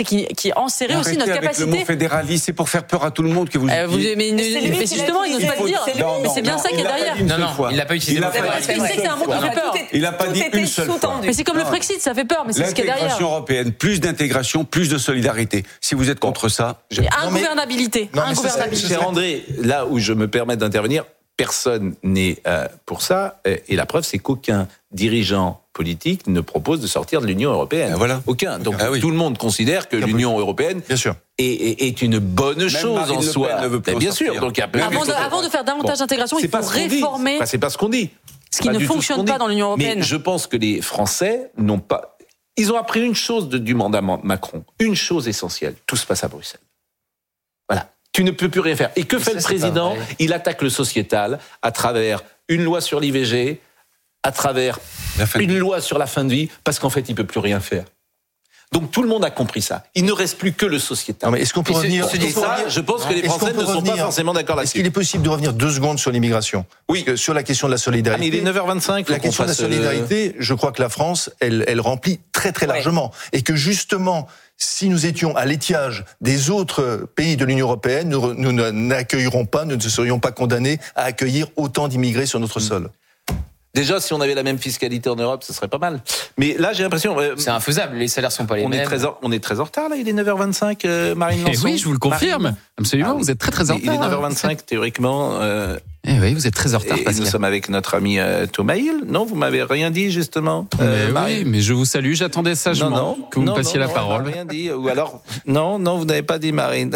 Speaker 10: c'est qui, qui enserrait aussi notre
Speaker 11: avec
Speaker 10: capacité.
Speaker 11: Le mot fédéraliste, c'est pour faire peur à tout le monde que vous.
Speaker 10: Euh, vous mais, mais,
Speaker 7: c'est
Speaker 10: mais justement, il n'ose pas le dire. Mais c'est bien ça qui est derrière.
Speaker 8: Non, non, il l'a pas utilisé.
Speaker 10: Parce qu'il sait que c'est un mot qui fait peur.
Speaker 11: Il n'a pas dit une seule fois.
Speaker 10: Mais c'est comme le Frexit, ça fait peur, mais c'est ce qui est derrière.
Speaker 11: L'intégration européenne, plus d'intégration, plus de solidarité. Si vous êtes contre ça,
Speaker 10: je... ingouvernabilité.
Speaker 1: Non,
Speaker 10: ingouvernabilité.
Speaker 1: Cher André, là où je me permets d'intervenir, personne n'est euh, pour ça, et la preuve, c'est qu'aucun dirigeant politique ne propose de sortir de l'Union européenne.
Speaker 11: Ah, voilà.
Speaker 1: Aucun. Donc
Speaker 11: ah, oui.
Speaker 1: tout le monde considère que l'Union européenne
Speaker 5: bien sûr.
Speaker 1: Est, est, est une bonne
Speaker 11: Même
Speaker 1: chose
Speaker 11: Marine
Speaker 1: en
Speaker 11: Le
Speaker 1: soi.
Speaker 11: Pen ne veut plus
Speaker 1: bien
Speaker 11: sortir.
Speaker 1: sûr. Donc, il y a plein
Speaker 10: avant, de, avant de faire davantage bon, d'intégration, il faut réformer.
Speaker 1: Enfin, c'est pas ce qu'on dit.
Speaker 10: Ce qui pas ne fonctionne pas dans l'Union européenne.
Speaker 1: Mais je pense que les Français n'ont pas. Ils ont appris une chose de, du mandat Macron, une chose essentielle. Tout se passe à Bruxelles. Voilà. Tu ne peux plus rien faire. Et que mais fait ça, le président ? Il attaque le sociétal à travers une loi sur l'I V G, à travers une loi sur la fin de vie, parce qu'en fait, il ne peut plus rien faire. Donc tout le monde a compris ça. Il ne reste plus que le sociétal.
Speaker 5: Non, mais est-ce qu'on peut
Speaker 1: et
Speaker 5: revenir
Speaker 1: ce, ce ça, Je pense que les Français ne sont pas forcément d'accord là-dessus.
Speaker 5: Est-ce qu'il est possible de revenir deux secondes sur l'immigration ?
Speaker 1: Oui.
Speaker 5: Parce que sur la question de la solidarité.
Speaker 1: Ah, mais il est neuf heures vingt-cinq.
Speaker 5: La question de la solidarité, le... je crois que la France, elle, elle remplit très très largement. Ouais. Et que justement, si nous étions à l'étiage des autres pays de l'Union européenne, nous, nous n'accueillerons pas, nous ne serions pas condamnés à accueillir autant d'immigrés sur notre mmh. sol.
Speaker 1: Déjà, si on avait la même fiscalité en Europe, ce serait pas mal. Mais là, j'ai l'impression... Euh,
Speaker 8: c'est infaisable, les salaires sont pas les
Speaker 1: on
Speaker 8: mêmes.
Speaker 1: Est très en, on est très en retard, là, il est neuf heures vingt-cinq, euh, Marine Lançon.
Speaker 15: Eh oui, je vous le confirme,
Speaker 1: Marine.
Speaker 15: Absolument, ah, vous êtes très très en retard.
Speaker 1: Il est neuf heures vingt-cinq, théoriquement... Euh,
Speaker 15: eh oui, vous êtes très en retard.
Speaker 1: Et, et nous sommes avec notre ami euh, Thomas Hill. Non, vous m'avez rien dit, justement.
Speaker 15: Euh, mais oui, mais je vous salue, j'attendais sagement non, non, que vous
Speaker 1: non,
Speaker 15: me passiez
Speaker 1: non,
Speaker 15: la
Speaker 1: non,
Speaker 15: parole.
Speaker 1: On n'a rien dit, ou alors... Non, non, vous n'avez pas dit, Marine.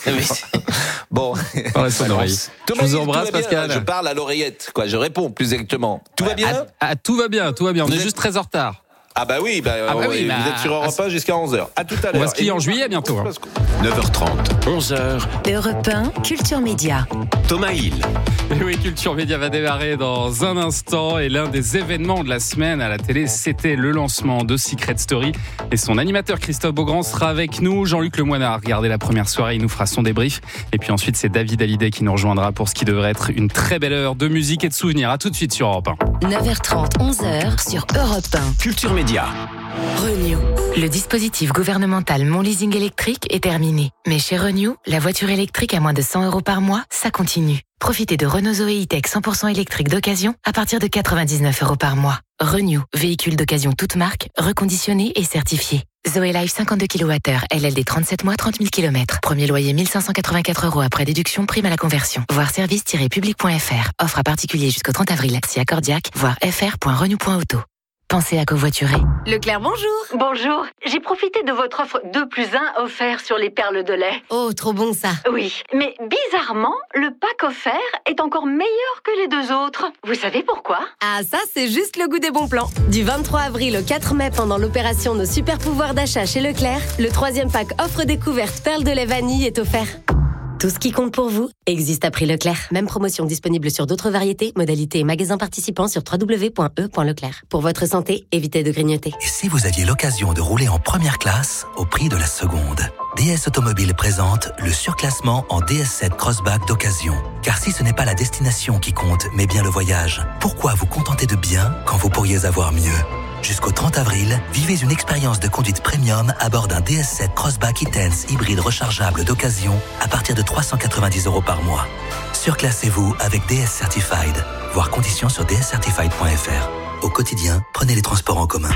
Speaker 1: Bon.
Speaker 15: Par la son oreille.
Speaker 1: Thomas
Speaker 15: je vous
Speaker 1: Hill,
Speaker 15: embrasse, Pascal.
Speaker 1: Je parle à l'oreillette, quoi. Je réponds plus exactement. Tout va bien
Speaker 15: ah, ah, tout va bien, tout va bien. On
Speaker 1: vous
Speaker 15: est
Speaker 1: êtes...
Speaker 15: juste très en retard.
Speaker 1: Ah bah oui, bah,
Speaker 15: ah bah oui
Speaker 1: vous
Speaker 15: bah,
Speaker 1: êtes sur Europe un jusqu'à onze heures. À tout à l'heure.
Speaker 15: On va se quitter en juillet, à bientôt. Hein.
Speaker 2: neuf heures trente, onze heures.
Speaker 16: Europe un, Culture Média.
Speaker 2: Thomas Hill.
Speaker 15: Et oui, Culture Média va démarrer dans un instant. Et l'un des événements de la semaine à la télé, c'était le lancement de Secret Story. Et son animateur Christophe Beaugrand sera avec nous. Jean-Luc Lemoyne a regardé la première soirée, il nous fera son débrief. Et puis ensuite, c'est David Hallyday qui nous rejoindra pour ce qui devrait être une très belle heure de musique et de souvenirs. À tout de suite sur Europe un.
Speaker 16: neuf heures trente, onze heures sur Europe un.
Speaker 2: Culture Média.
Speaker 16: Renew. Le dispositif gouvernemental Mon Leasing électrique est terminé. Mais chez Renew, la voiture électrique à moins de cent euros par mois, ça continue. Profitez de Renault Zoé E-Tech cent pour cent électrique d'occasion à partir de quatre-vingt-dix-neuf euros par mois. Renew, véhicule d'occasion toute marque, reconditionné et certifié. Zoé Live cinquante-deux kilowattheures, L L D trente-sept mois, trente mille kilomètres. Premier loyer mille cinq cent quatre-vingt-quatre euros après déduction, prime à la conversion. Voir service tiret public point f r. Offre à particulier jusqu'au trente avril. Si accordiaque, voir f r point renew point auto. Pensez à covoiturer.
Speaker 17: Leclerc, bonjour.
Speaker 18: Bonjour. J'ai profité de votre offre deux plus un offert sur les perles de lait.
Speaker 17: Oh, trop bon ça.
Speaker 18: Oui, mais bizarrement, le pack offert est encore meilleur que les deux autres. Vous savez pourquoi ?
Speaker 17: Ah, ça, c'est juste le goût des bons plans. Du vingt-trois avril au quatre mai, pendant l'opération Nos super pouvoirs d'achat chez Leclerc, le troisième pack offre découverte perles de lait vanille est offert. Tout ce qui compte pour vous existe à prix Leclerc. Même promotion disponible sur d'autres variétés, modalités et magasins participants sur w w w point e point leclerc. Pour votre santé, évitez de grignoter.
Speaker 19: Et si vous aviez l'occasion de rouler en première classe au prix de la seconde ? D S Automobile présente le surclassement en D S sept Crossback d'occasion. Car si ce n'est pas la destination qui compte, mais bien le voyage, pourquoi vous contenter de bien quand vous pourriez avoir mieux ? Jusqu'au trente avril, vivez une expérience de conduite premium à bord d'un D S sept Crossback e-Tense hybride rechargeable d'occasion à partir de trois cent quatre-vingt-dix euros par mois. Surclassez-vous avec D S Certified. Voir conditions sur d s certified point f r. Au quotidien, prenez les transports en commun.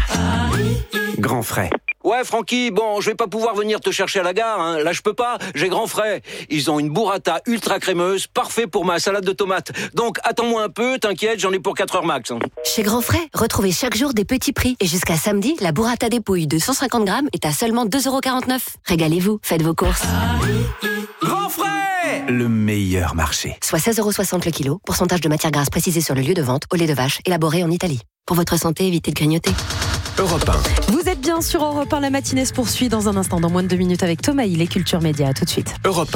Speaker 20: Grand frais. Ouais, Francky, bon, je vais pas pouvoir venir te chercher à la gare, hein. Là, je peux pas, j'ai Grand Frais. Ils ont une burrata ultra crémeuse, parfait pour ma salade de tomates. Donc, attends-moi un peu, t'inquiète, j'en ai pour quatre heures max. Hein.
Speaker 16: Chez Grand Frais, retrouvez chaque jour des petits prix. Et jusqu'à samedi, la burrata des pouilles de cent cinquante grammes est à seulement deux euros quarante-neuf. Régalez-vous, faites vos courses.
Speaker 20: Grand Frais,
Speaker 2: le meilleur marché.
Speaker 16: Soit seize euros soixante le kilo, pourcentage de matière grasse précisé sur le lieu de vente, au lait de vache, élaboré en Italie. Pour votre santé, évitez de grignoter.
Speaker 2: Europe un.
Speaker 3: Vous êtes bien sur Europe un, la matinée se poursuit dans un instant, dans moins de deux minutes avec Thomas Hill et Culture Média. À tout de suite.
Speaker 2: Europe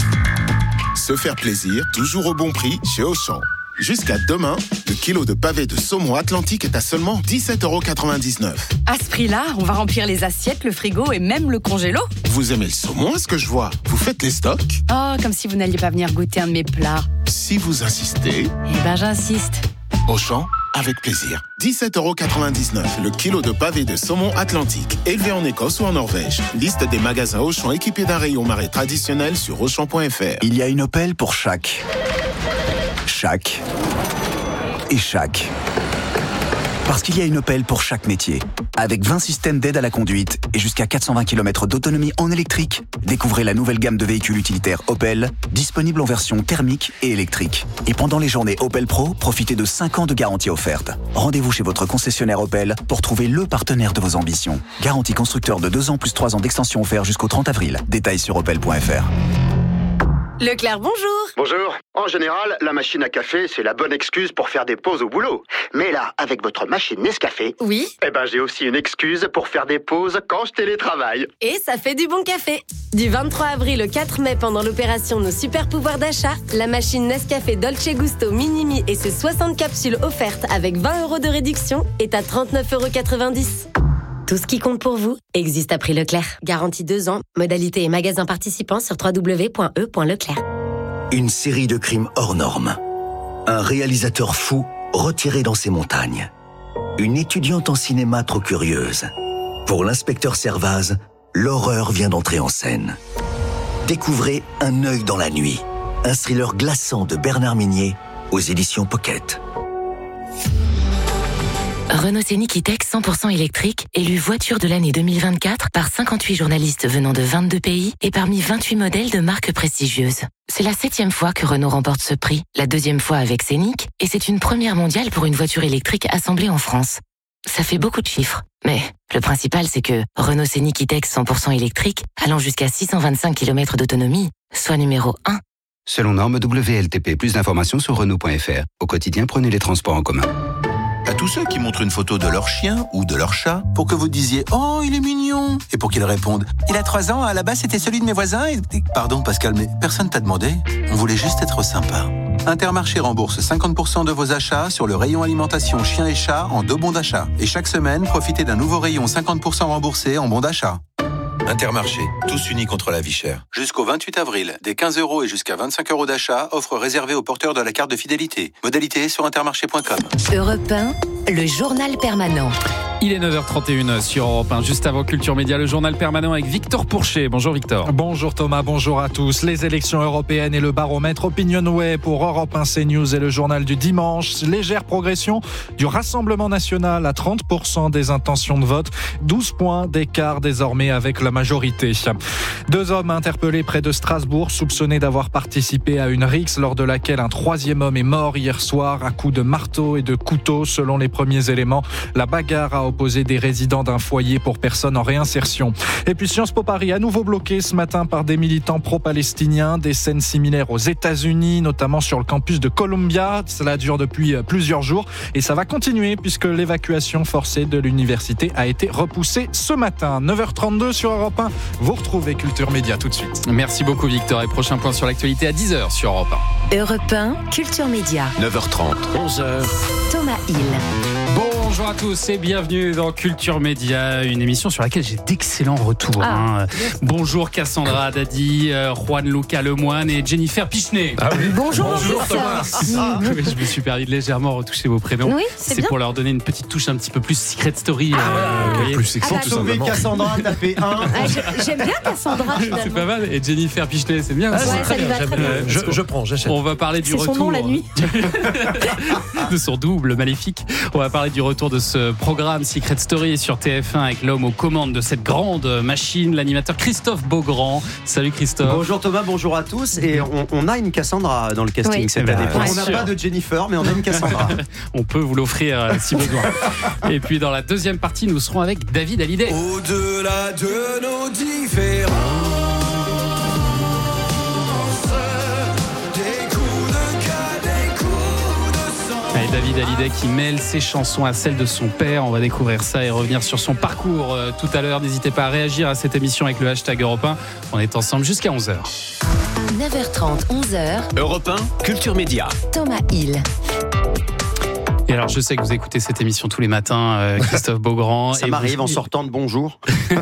Speaker 2: un.
Speaker 21: Se faire plaisir, toujours au bon prix chez Auchan. Jusqu'à demain, le kilo de pavé de saumon Atlantique est à seulement dix-sept euros quatre-vingt-dix-neuf.
Speaker 22: À ce prix-là, on va remplir les assiettes, le frigo et même le congélo.
Speaker 21: Vous aimez le saumon, est-ce que je vois ? Vous faites les stocks ?
Speaker 22: Oh, comme si vous n'alliez pas venir goûter un de mes plats.
Speaker 21: Si vous insistez...
Speaker 22: Eh ben, j'insiste.
Speaker 21: Auchan, avec plaisir. dix-sept euros quatre-vingt-dix-neuf le kilo de pavés de saumon Atlantique, élevé en Écosse ou en Norvège. Liste des magasins Auchan équipés d'un rayon marée traditionnel sur auchan point f r.
Speaker 4: Il y a une Opel pour chaque. Chaque. Et chaque. Parce qu'il y a une Opel pour chaque métier. Avec vingt systèmes d'aide à la conduite et jusqu'à quatre cent vingt kilomètres d'autonomie en électrique, découvrez la nouvelle gamme de véhicules utilitaires Opel, disponible en version thermique et électrique. Et pendant les journées Opel Pro, profitez de cinq ans de garantie offerte. Rendez-vous chez votre concessionnaire Opel pour trouver le partenaire de vos ambitions. Garantie constructeur de deux ans plus trois ans d'extension offert jusqu'au trente avril. Détails sur opel point f r.
Speaker 22: Leclerc, bonjour.
Speaker 6: Bonjour. En général, la machine à café, c'est la bonne excuse pour faire des pauses au boulot. Mais là, avec votre machine Nescafé...
Speaker 22: Oui.
Speaker 6: Eh ben, j'ai aussi une excuse pour faire des pauses quand je télétravaille.
Speaker 17: Et ça fait du bon café. Du vingt-trois avril au quatre mai, pendant l'opération Nos Super Pouvoirs d'achat, la machine Nescafé Dolce Gusto Minimi et ses soixante capsules offertes avec vingt euros de réduction est à trente-neuf euros quatre-vingt-dix. Tout ce qui compte pour vous existe à prix Leclerc. Garantie deux ans. Modalité et magasins participants sur w w w point e point leclerc.
Speaker 23: Une série de crimes hors normes. Un réalisateur fou retiré dans ses montagnes. Une étudiante en cinéma trop curieuse. Pour l'inspecteur Servaz, l'horreur vient d'entrer en scène. Découvrez Un œil dans la nuit. Un thriller glaçant de Bernard Minier aux éditions Pocket.
Speaker 16: Renault Scénic E-Tech cent pour cent électrique, élu voiture de l'année deux mille vingt-quatre par cinquante-huit journalistes venant de vingt-deux pays et parmi vingt-huit modèles de marques prestigieuses. C'est la septième fois que Renault remporte ce prix, la deuxième fois avec Scénic, et c'est une première mondiale pour une voiture électrique assemblée en France. Ça fait beaucoup de chiffres, mais le principal c'est que Renault Scénic E-Tech cent pour cent électrique, allant jusqu'à six cent vingt-cinq kilomètres d'autonomie, soit numéro un.
Speaker 24: Selon norme W L T P, plus d'informations sur renault point f r. Au quotidien, prenez les transports en commun.
Speaker 25: À tous ceux qui montrent une photo de leur chien ou de leur chat pour que vous disiez « Oh, il est mignon !» et pour qu'ils répondent « Il a trois ans, à la base c'était celui de mes voisins et... » Pardon Pascal, mais personne t'a demandé. On voulait juste être sympa. Intermarché rembourse cinquante pour cent de vos achats sur le rayon alimentation chien et chat en deux bons d'achat. Et chaque semaine, profitez d'un nouveau rayon cinquante pour cent remboursé en bons d'achat. Intermarché, tous unis contre la vie chère. Jusqu'au vingt-huit avril, des quinze euros et jusqu'à vingt-cinq euros d'achat, offre réservée aux porteurs de la carte de fidélité. Modalité sur intermarché point com.
Speaker 22: Europe un, le journal permanent.
Speaker 15: Il est neuf heures trente et une sur Europe un, juste avant Culture Média, le journal permanent avec Victor Pourchet. Bonjour Victor.
Speaker 26: Bonjour Thomas, bonjour à tous. Les élections européennes et le baromètre Opinionway pour Europe un CNews et le journal du dimanche. Légère progression du Rassemblement National à trente pour cent des intentions de vote. douze points d'écart désormais avec la majorité. Deux hommes interpellés près de Strasbourg, soupçonnés d'avoir participé à une rixe lors de laquelle un troisième homme est mort hier soir à coups de marteau et de couteau. Selon les premiers éléments, la bagarre a opposé des résidents d'un foyer pour personnes en réinsertion. Et puis Sciences Po Paris à nouveau bloqué ce matin par des militants pro-palestiniens. Des scènes similaires aux États-Unis, notamment sur le campus de Columbia. Cela dure depuis plusieurs jours et ça va continuer puisque l'évacuation forcée de l'université a été repoussée ce matin. neuf heures trente-deux sur Europe un. Vous retrouvez Culture Média tout de suite.
Speaker 15: Merci beaucoup Victor et prochain point sur l'actualité à dix heures sur Europe un.
Speaker 22: Europe un, Culture Média.
Speaker 2: neuf heures trente, onze heures.
Speaker 22: Thomas Hill.
Speaker 15: Bonjour à tous et bienvenue dans Culture Média, une émission sur laquelle j'ai d'excellents retours.
Speaker 22: Ah,
Speaker 15: hein. Bonjour Cassandra Dadi, euh, Juan Luca Lemoine et Jennifer Pichenet.
Speaker 26: Ah oui.
Speaker 22: Bonjour,
Speaker 26: Bonjour
Speaker 22: Thomas.
Speaker 15: Ah, oui, je me suis permis de légèrement retoucher vos prénoms.
Speaker 22: Oui, c'est
Speaker 15: c'est
Speaker 22: bien.
Speaker 15: pour leur donner une petite touche un petit peu plus Secret Story.
Speaker 22: Ah,
Speaker 15: euh, vous voyez.
Speaker 26: Plus sexy, tout simplement.
Speaker 27: Cassandra, tapez un.
Speaker 22: Ah, j'ai- J'aime bien Cassandra
Speaker 15: C'est
Speaker 22: finalement.
Speaker 15: pas mal. Et Jennifer Pichenet, c'est bien.
Speaker 22: Ouais,
Speaker 15: ça.
Speaker 22: ça lui va très bien.
Speaker 15: Euh,
Speaker 26: Je, je prends, j'achète.
Speaker 15: On va parler du
Speaker 22: C'est son
Speaker 15: retour
Speaker 22: nom la nuit.
Speaker 15: de son double maléfique. On va parler du retour de ce programme Secret Story sur T F un avec l'homme aux commandes de cette grande machine, l'animateur Christophe Beaugrand. Salut Christophe.
Speaker 27: Bonjour Thomas, bonjour à tous. Et on, on a une Cassandra dans le casting
Speaker 22: Oui.
Speaker 27: cette
Speaker 15: Eh ben,
Speaker 27: année.
Speaker 15: bien
Speaker 27: On n'a
Speaker 15: sûr.
Speaker 27: pas de Jennifer, mais on a une Cassandra.
Speaker 15: On peut vous l'offrir euh, si besoin. Et puis dans la deuxième partie, nous serons avec David Hallyday.
Speaker 28: Au-delà de nos différences, des coups de cas, des coups de sang.
Speaker 15: Et David Hallyday qui mêle ses chansons à celles de son père. On va découvrir ça et revenir sur son parcours euh, tout à l'heure. N'hésitez pas à réagir à cette émission avec le hashtag Europe un. On est ensemble jusqu'à onze heures.
Speaker 22: neuf heures trente, onze heures.
Speaker 2: Europe un, Culture Média.
Speaker 22: Thomas Hill.
Speaker 15: Et alors, je sais que vous écoutez cette émission tous les matins, euh, Christophe Beaugrand.
Speaker 27: Ça
Speaker 15: et
Speaker 27: m'arrive
Speaker 15: vous...
Speaker 27: en sortant de bonjour.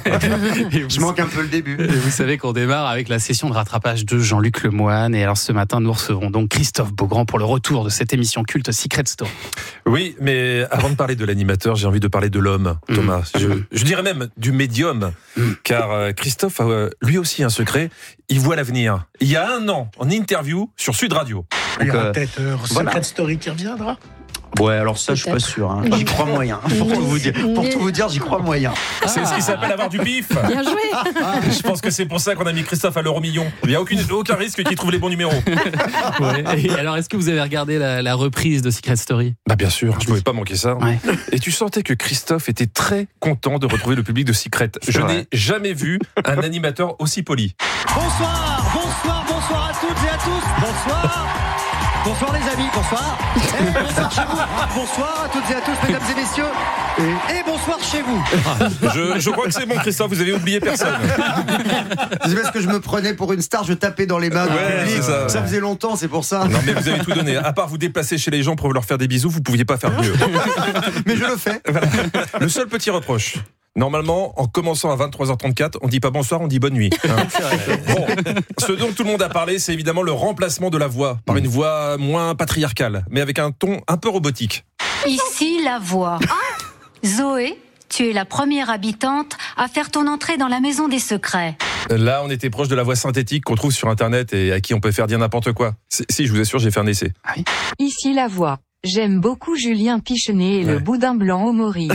Speaker 27: Je manque un peu le début.
Speaker 15: Et vous savez qu'on démarre avec la session de rattrapage de Jean-Luc Lemoyne. Et alors, ce matin, nous recevons donc Christophe Beaugrand pour le retour de cette émission culte Secret Story.
Speaker 5: Oui, mais avant de parler de l'animateur, j'ai envie de parler de l'homme, Thomas. Mmh. Je, je dirais même du médium, mmh. car euh, Christophe a euh, lui aussi un secret. Il voit l'avenir. Il y a un an, en interview sur Sud Radio.
Speaker 7: Il y aura euh, peut-être
Speaker 27: euh,
Speaker 7: Secret voilà. Story qui reviendra.
Speaker 27: Ouais, alors ça, je suis pas sûr. Hein. J'y crois moyen. Pour tout vous dire, pour tout vous dire, j'y crois moyen.
Speaker 5: Ah. C'est ce qui s'appelle avoir du pif.
Speaker 22: Bien joué.
Speaker 5: Ah, je pense que c'est pour ça qu'on a mis Christophe à l'euro million. Il n'y a aucune, aucun risque qu'il trouve les bons numéros.
Speaker 15: Ouais. Et alors, est-ce que vous avez regardé la, la reprise de Secret Story ?
Speaker 5: Bah bien sûr, je ne pouvais pas manquer ça.
Speaker 15: Ouais.
Speaker 5: Et tu sentais que Christophe était très content de retrouver le public de Secret. C'est je vrai. n'ai jamais vu un animateur aussi poli.
Speaker 9: Bonsoir, bonsoir, bonsoir à toutes et à tous. Bonsoir. Bonsoir les amis, bonsoir. Et bonsoir chez vous. Bonsoir à toutes et à tous, mesdames et messieurs. Et, et bonsoir chez vous.
Speaker 5: Je, je crois que c'est bon, Christophe, vous avez oublié personne.
Speaker 27: C'est parce que je me prenais pour une star, je tapais dans les mains du
Speaker 5: ouais,
Speaker 27: public.
Speaker 5: Ça,
Speaker 27: ça
Speaker 5: ouais.
Speaker 27: faisait longtemps, c'est pour ça.
Speaker 5: Non mais vous avez tout donné. À part vous déplacer chez les gens pour leur faire des bisous, vous pouviez pas faire mieux.
Speaker 27: Mais je le fais.
Speaker 5: Voilà. Le seul petit reproche. Normalement, en commençant à vingt-trois heures trente-quatre, on dit pas bonsoir, on dit bonne nuit. Hein. Bon, ce dont tout le monde a parlé, c'est évidemment le remplacement de la voix par une voix moins patriarcale, mais avec un ton un peu robotique.
Speaker 18: Ici, la voix. Zoé, tu es la première habitante à faire ton entrée dans la maison des secrets.
Speaker 5: Là, on était proche de la voix synthétique qu'on trouve sur Internet et à qui on peut faire dire n'importe quoi. Si, je vous assure, j'ai fait un essai.
Speaker 15: Ah oui.
Speaker 10: Ici, la voix. J'aime beaucoup Julien Pichenet et ouais. le boudin blanc au Maury.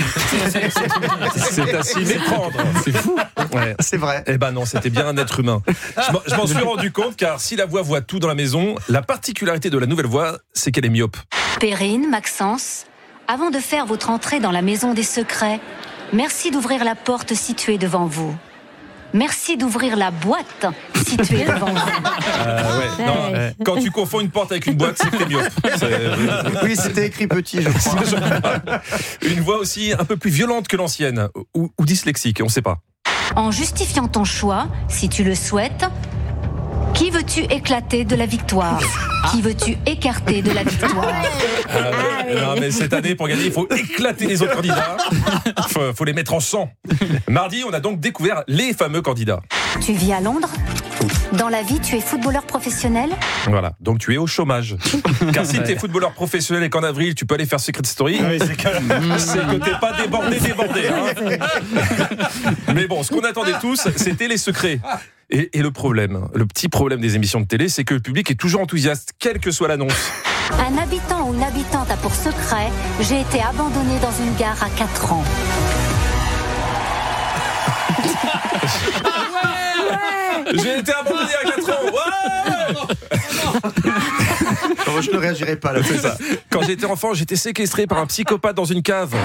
Speaker 5: C'est à s'y méprendre. C'est fou. Ouais.
Speaker 27: C'est vrai.
Speaker 5: Eh ben non, c'était bien un être humain. Je m'en suis rendu compte car si la voix voit tout dans la maison, la particularité de la nouvelle voix, c'est qu'elle est myope.
Speaker 18: Perrine, Maxence, avant de faire votre entrée dans la maison des secrets, merci d'ouvrir la porte située devant vous. Merci d'ouvrir la boîte située devant vous.
Speaker 5: Euh, ouais, non, ouais. Quand tu confonds une porte avec une boîte, c'est que t'es myope.
Speaker 27: Oui, c'était écrit petit, je crois.
Speaker 5: Une voix aussi un peu plus violente que l'ancienne, ou, ou dyslexique, on ne sait pas.
Speaker 18: En justifiant ton choix, si tu le souhaites, qui veux-tu éclater de la victoire ? Qui veux-tu écarter de la victoire ?
Speaker 5: Ah, ouais. Non, mais cette année, pour gagner, il faut éclater les autres candidats. Il faut, faut les mettre en sang. Mardi, on a donc découvert les fameux candidats.
Speaker 18: Tu vis à Londres ? Dans la vie, tu es footballeur professionnel ?
Speaker 5: Voilà, donc tu es au chômage. Car si tu es footballeur professionnel et qu'en avril, tu peux aller faire Secret Story, oui, c'est que, c'est que t'es pas débordé, débordé. Hein. Mais bon, ce qu'on attendait tous, c'était les secrets. Et, et le problème, le petit problème des émissions de télé, c'est que le public est toujours enthousiaste, quelle que soit l'annonce.
Speaker 18: Un habitant ou une habitante a pour secret « J'ai été abandonné dans une gare à quatre ans ».
Speaker 5: J'ai été abandonné à quatre ans. Ouais.
Speaker 27: Non, je ne réagirai pas là.
Speaker 5: C'est ça. Quand j'étais enfant, j'étais séquestré par un psychopathe dans une cave.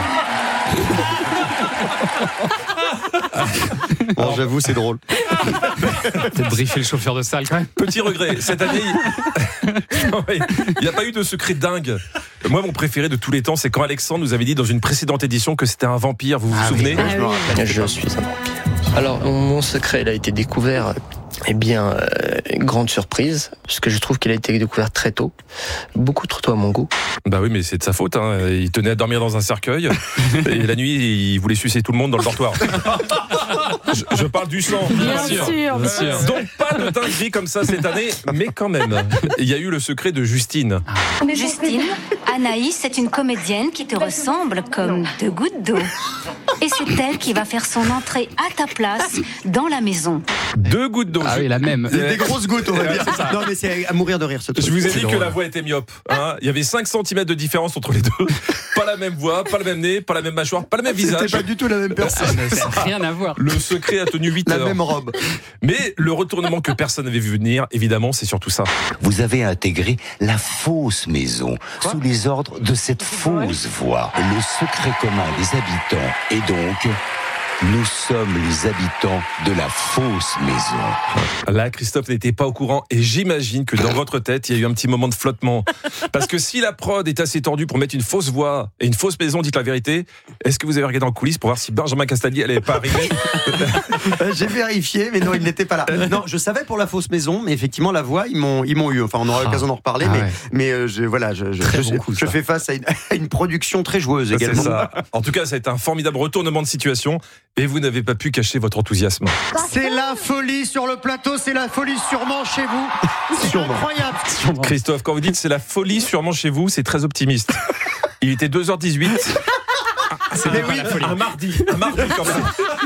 Speaker 27: Bon, j'avoue, c'est drôle.
Speaker 15: Peut-être briefer le chauffeur de salle quand même.
Speaker 5: Petit regret, cette année, il n'y a pas eu de secret dingue. Moi, mon préféré de tous les temps, c'est quand Alexandre nous avait dit dans une précédente édition que c'était un vampire. Vous vous
Speaker 11: ah
Speaker 5: souvenez ?
Speaker 11: oui. ah oui. Je suis un vampire. Alors, mon secret, il a été découvert, eh bien, euh, grande surprise, parce que je trouve qu'il a été découvert très tôt, beaucoup trop tôt à mon goût.
Speaker 5: Bah oui, mais c'est de sa faute. Hein. Il tenait à dormir dans un cercueil, et la nuit, il voulait sucer tout le monde dans le dortoir. Je, je parle du sang.
Speaker 22: Bien, bien sûr, sûr, bien sûr.
Speaker 5: Donc pas de dinguerie comme ça cette année, mais quand même, il y a eu le secret de Justine.
Speaker 18: Justine, Anaïs est une comédienne qui te ressemble comme deux gouttes d'eau. Et c'est elle qui va faire son entrée à ta place dans la maison.
Speaker 5: Deux gouttes d'eau.
Speaker 15: Ah oui, la même.
Speaker 27: Des grosses gouttes, on va dire. Non, mais c'est à mourir de rire ce truc.
Speaker 5: Je vous ai
Speaker 27: c'est
Speaker 5: dit
Speaker 27: drôle.
Speaker 5: que la voix était myope. Hein. Il y avait cinq centimètres de différence entre les deux. Pas la même voix, pas le même nez, pas la même mâchoire, pas le même visage.
Speaker 27: C'était pas du tout la même personne.
Speaker 15: Rien à voir.
Speaker 5: Le secret a tenu huit heures.
Speaker 27: La même robe.
Speaker 5: Mais le retournement que personne n'avait vu venir, évidemment, c'est surtout ça.
Speaker 23: Vous avez intégré la fausse maison, Quoi sous les ordres de cette fausse voix. Le secret commun des habitants est donc
Speaker 1: Nous sommes les habitants de la fausse maison.
Speaker 5: Là, Christophe n'était pas au courant et j'imagine que dans votre tête, il y a eu un petit moment de flottement. Parce que si la prod est assez tordue pour mettre une fausse voix et une fausse maison, dites la vérité, est-ce que vous avez regardé en coulisses pour voir si Benjamin Castaldi n'allait pas arriver?
Speaker 27: J'ai vérifié, mais non, il n'était pas là. Non, je savais pour la fausse maison, mais effectivement, la voix, ils m'ont, ils m'ont eu. Enfin, on aura l'occasion d'en reparler, ah, mais, ouais. mais euh, je, voilà, je, je, je, bon coup, je fais face à une, à une production très joueuse également.
Speaker 5: C'est ça. En tout cas, ça a été un formidable retournement de situation et vous n'avez pas pu cacher votre enthousiasme.
Speaker 9: C'est la folie sur le plateau, c'est la folie sûrement chez vous. C'est sûrement. Incroyable.
Speaker 5: Sûrement. Christophe, quand vous dites c'est la folie sûrement chez vous, c'est très optimiste. Il était deux heures dix-huit. C'était oui, la folie. Un mardi, un mardi quand même.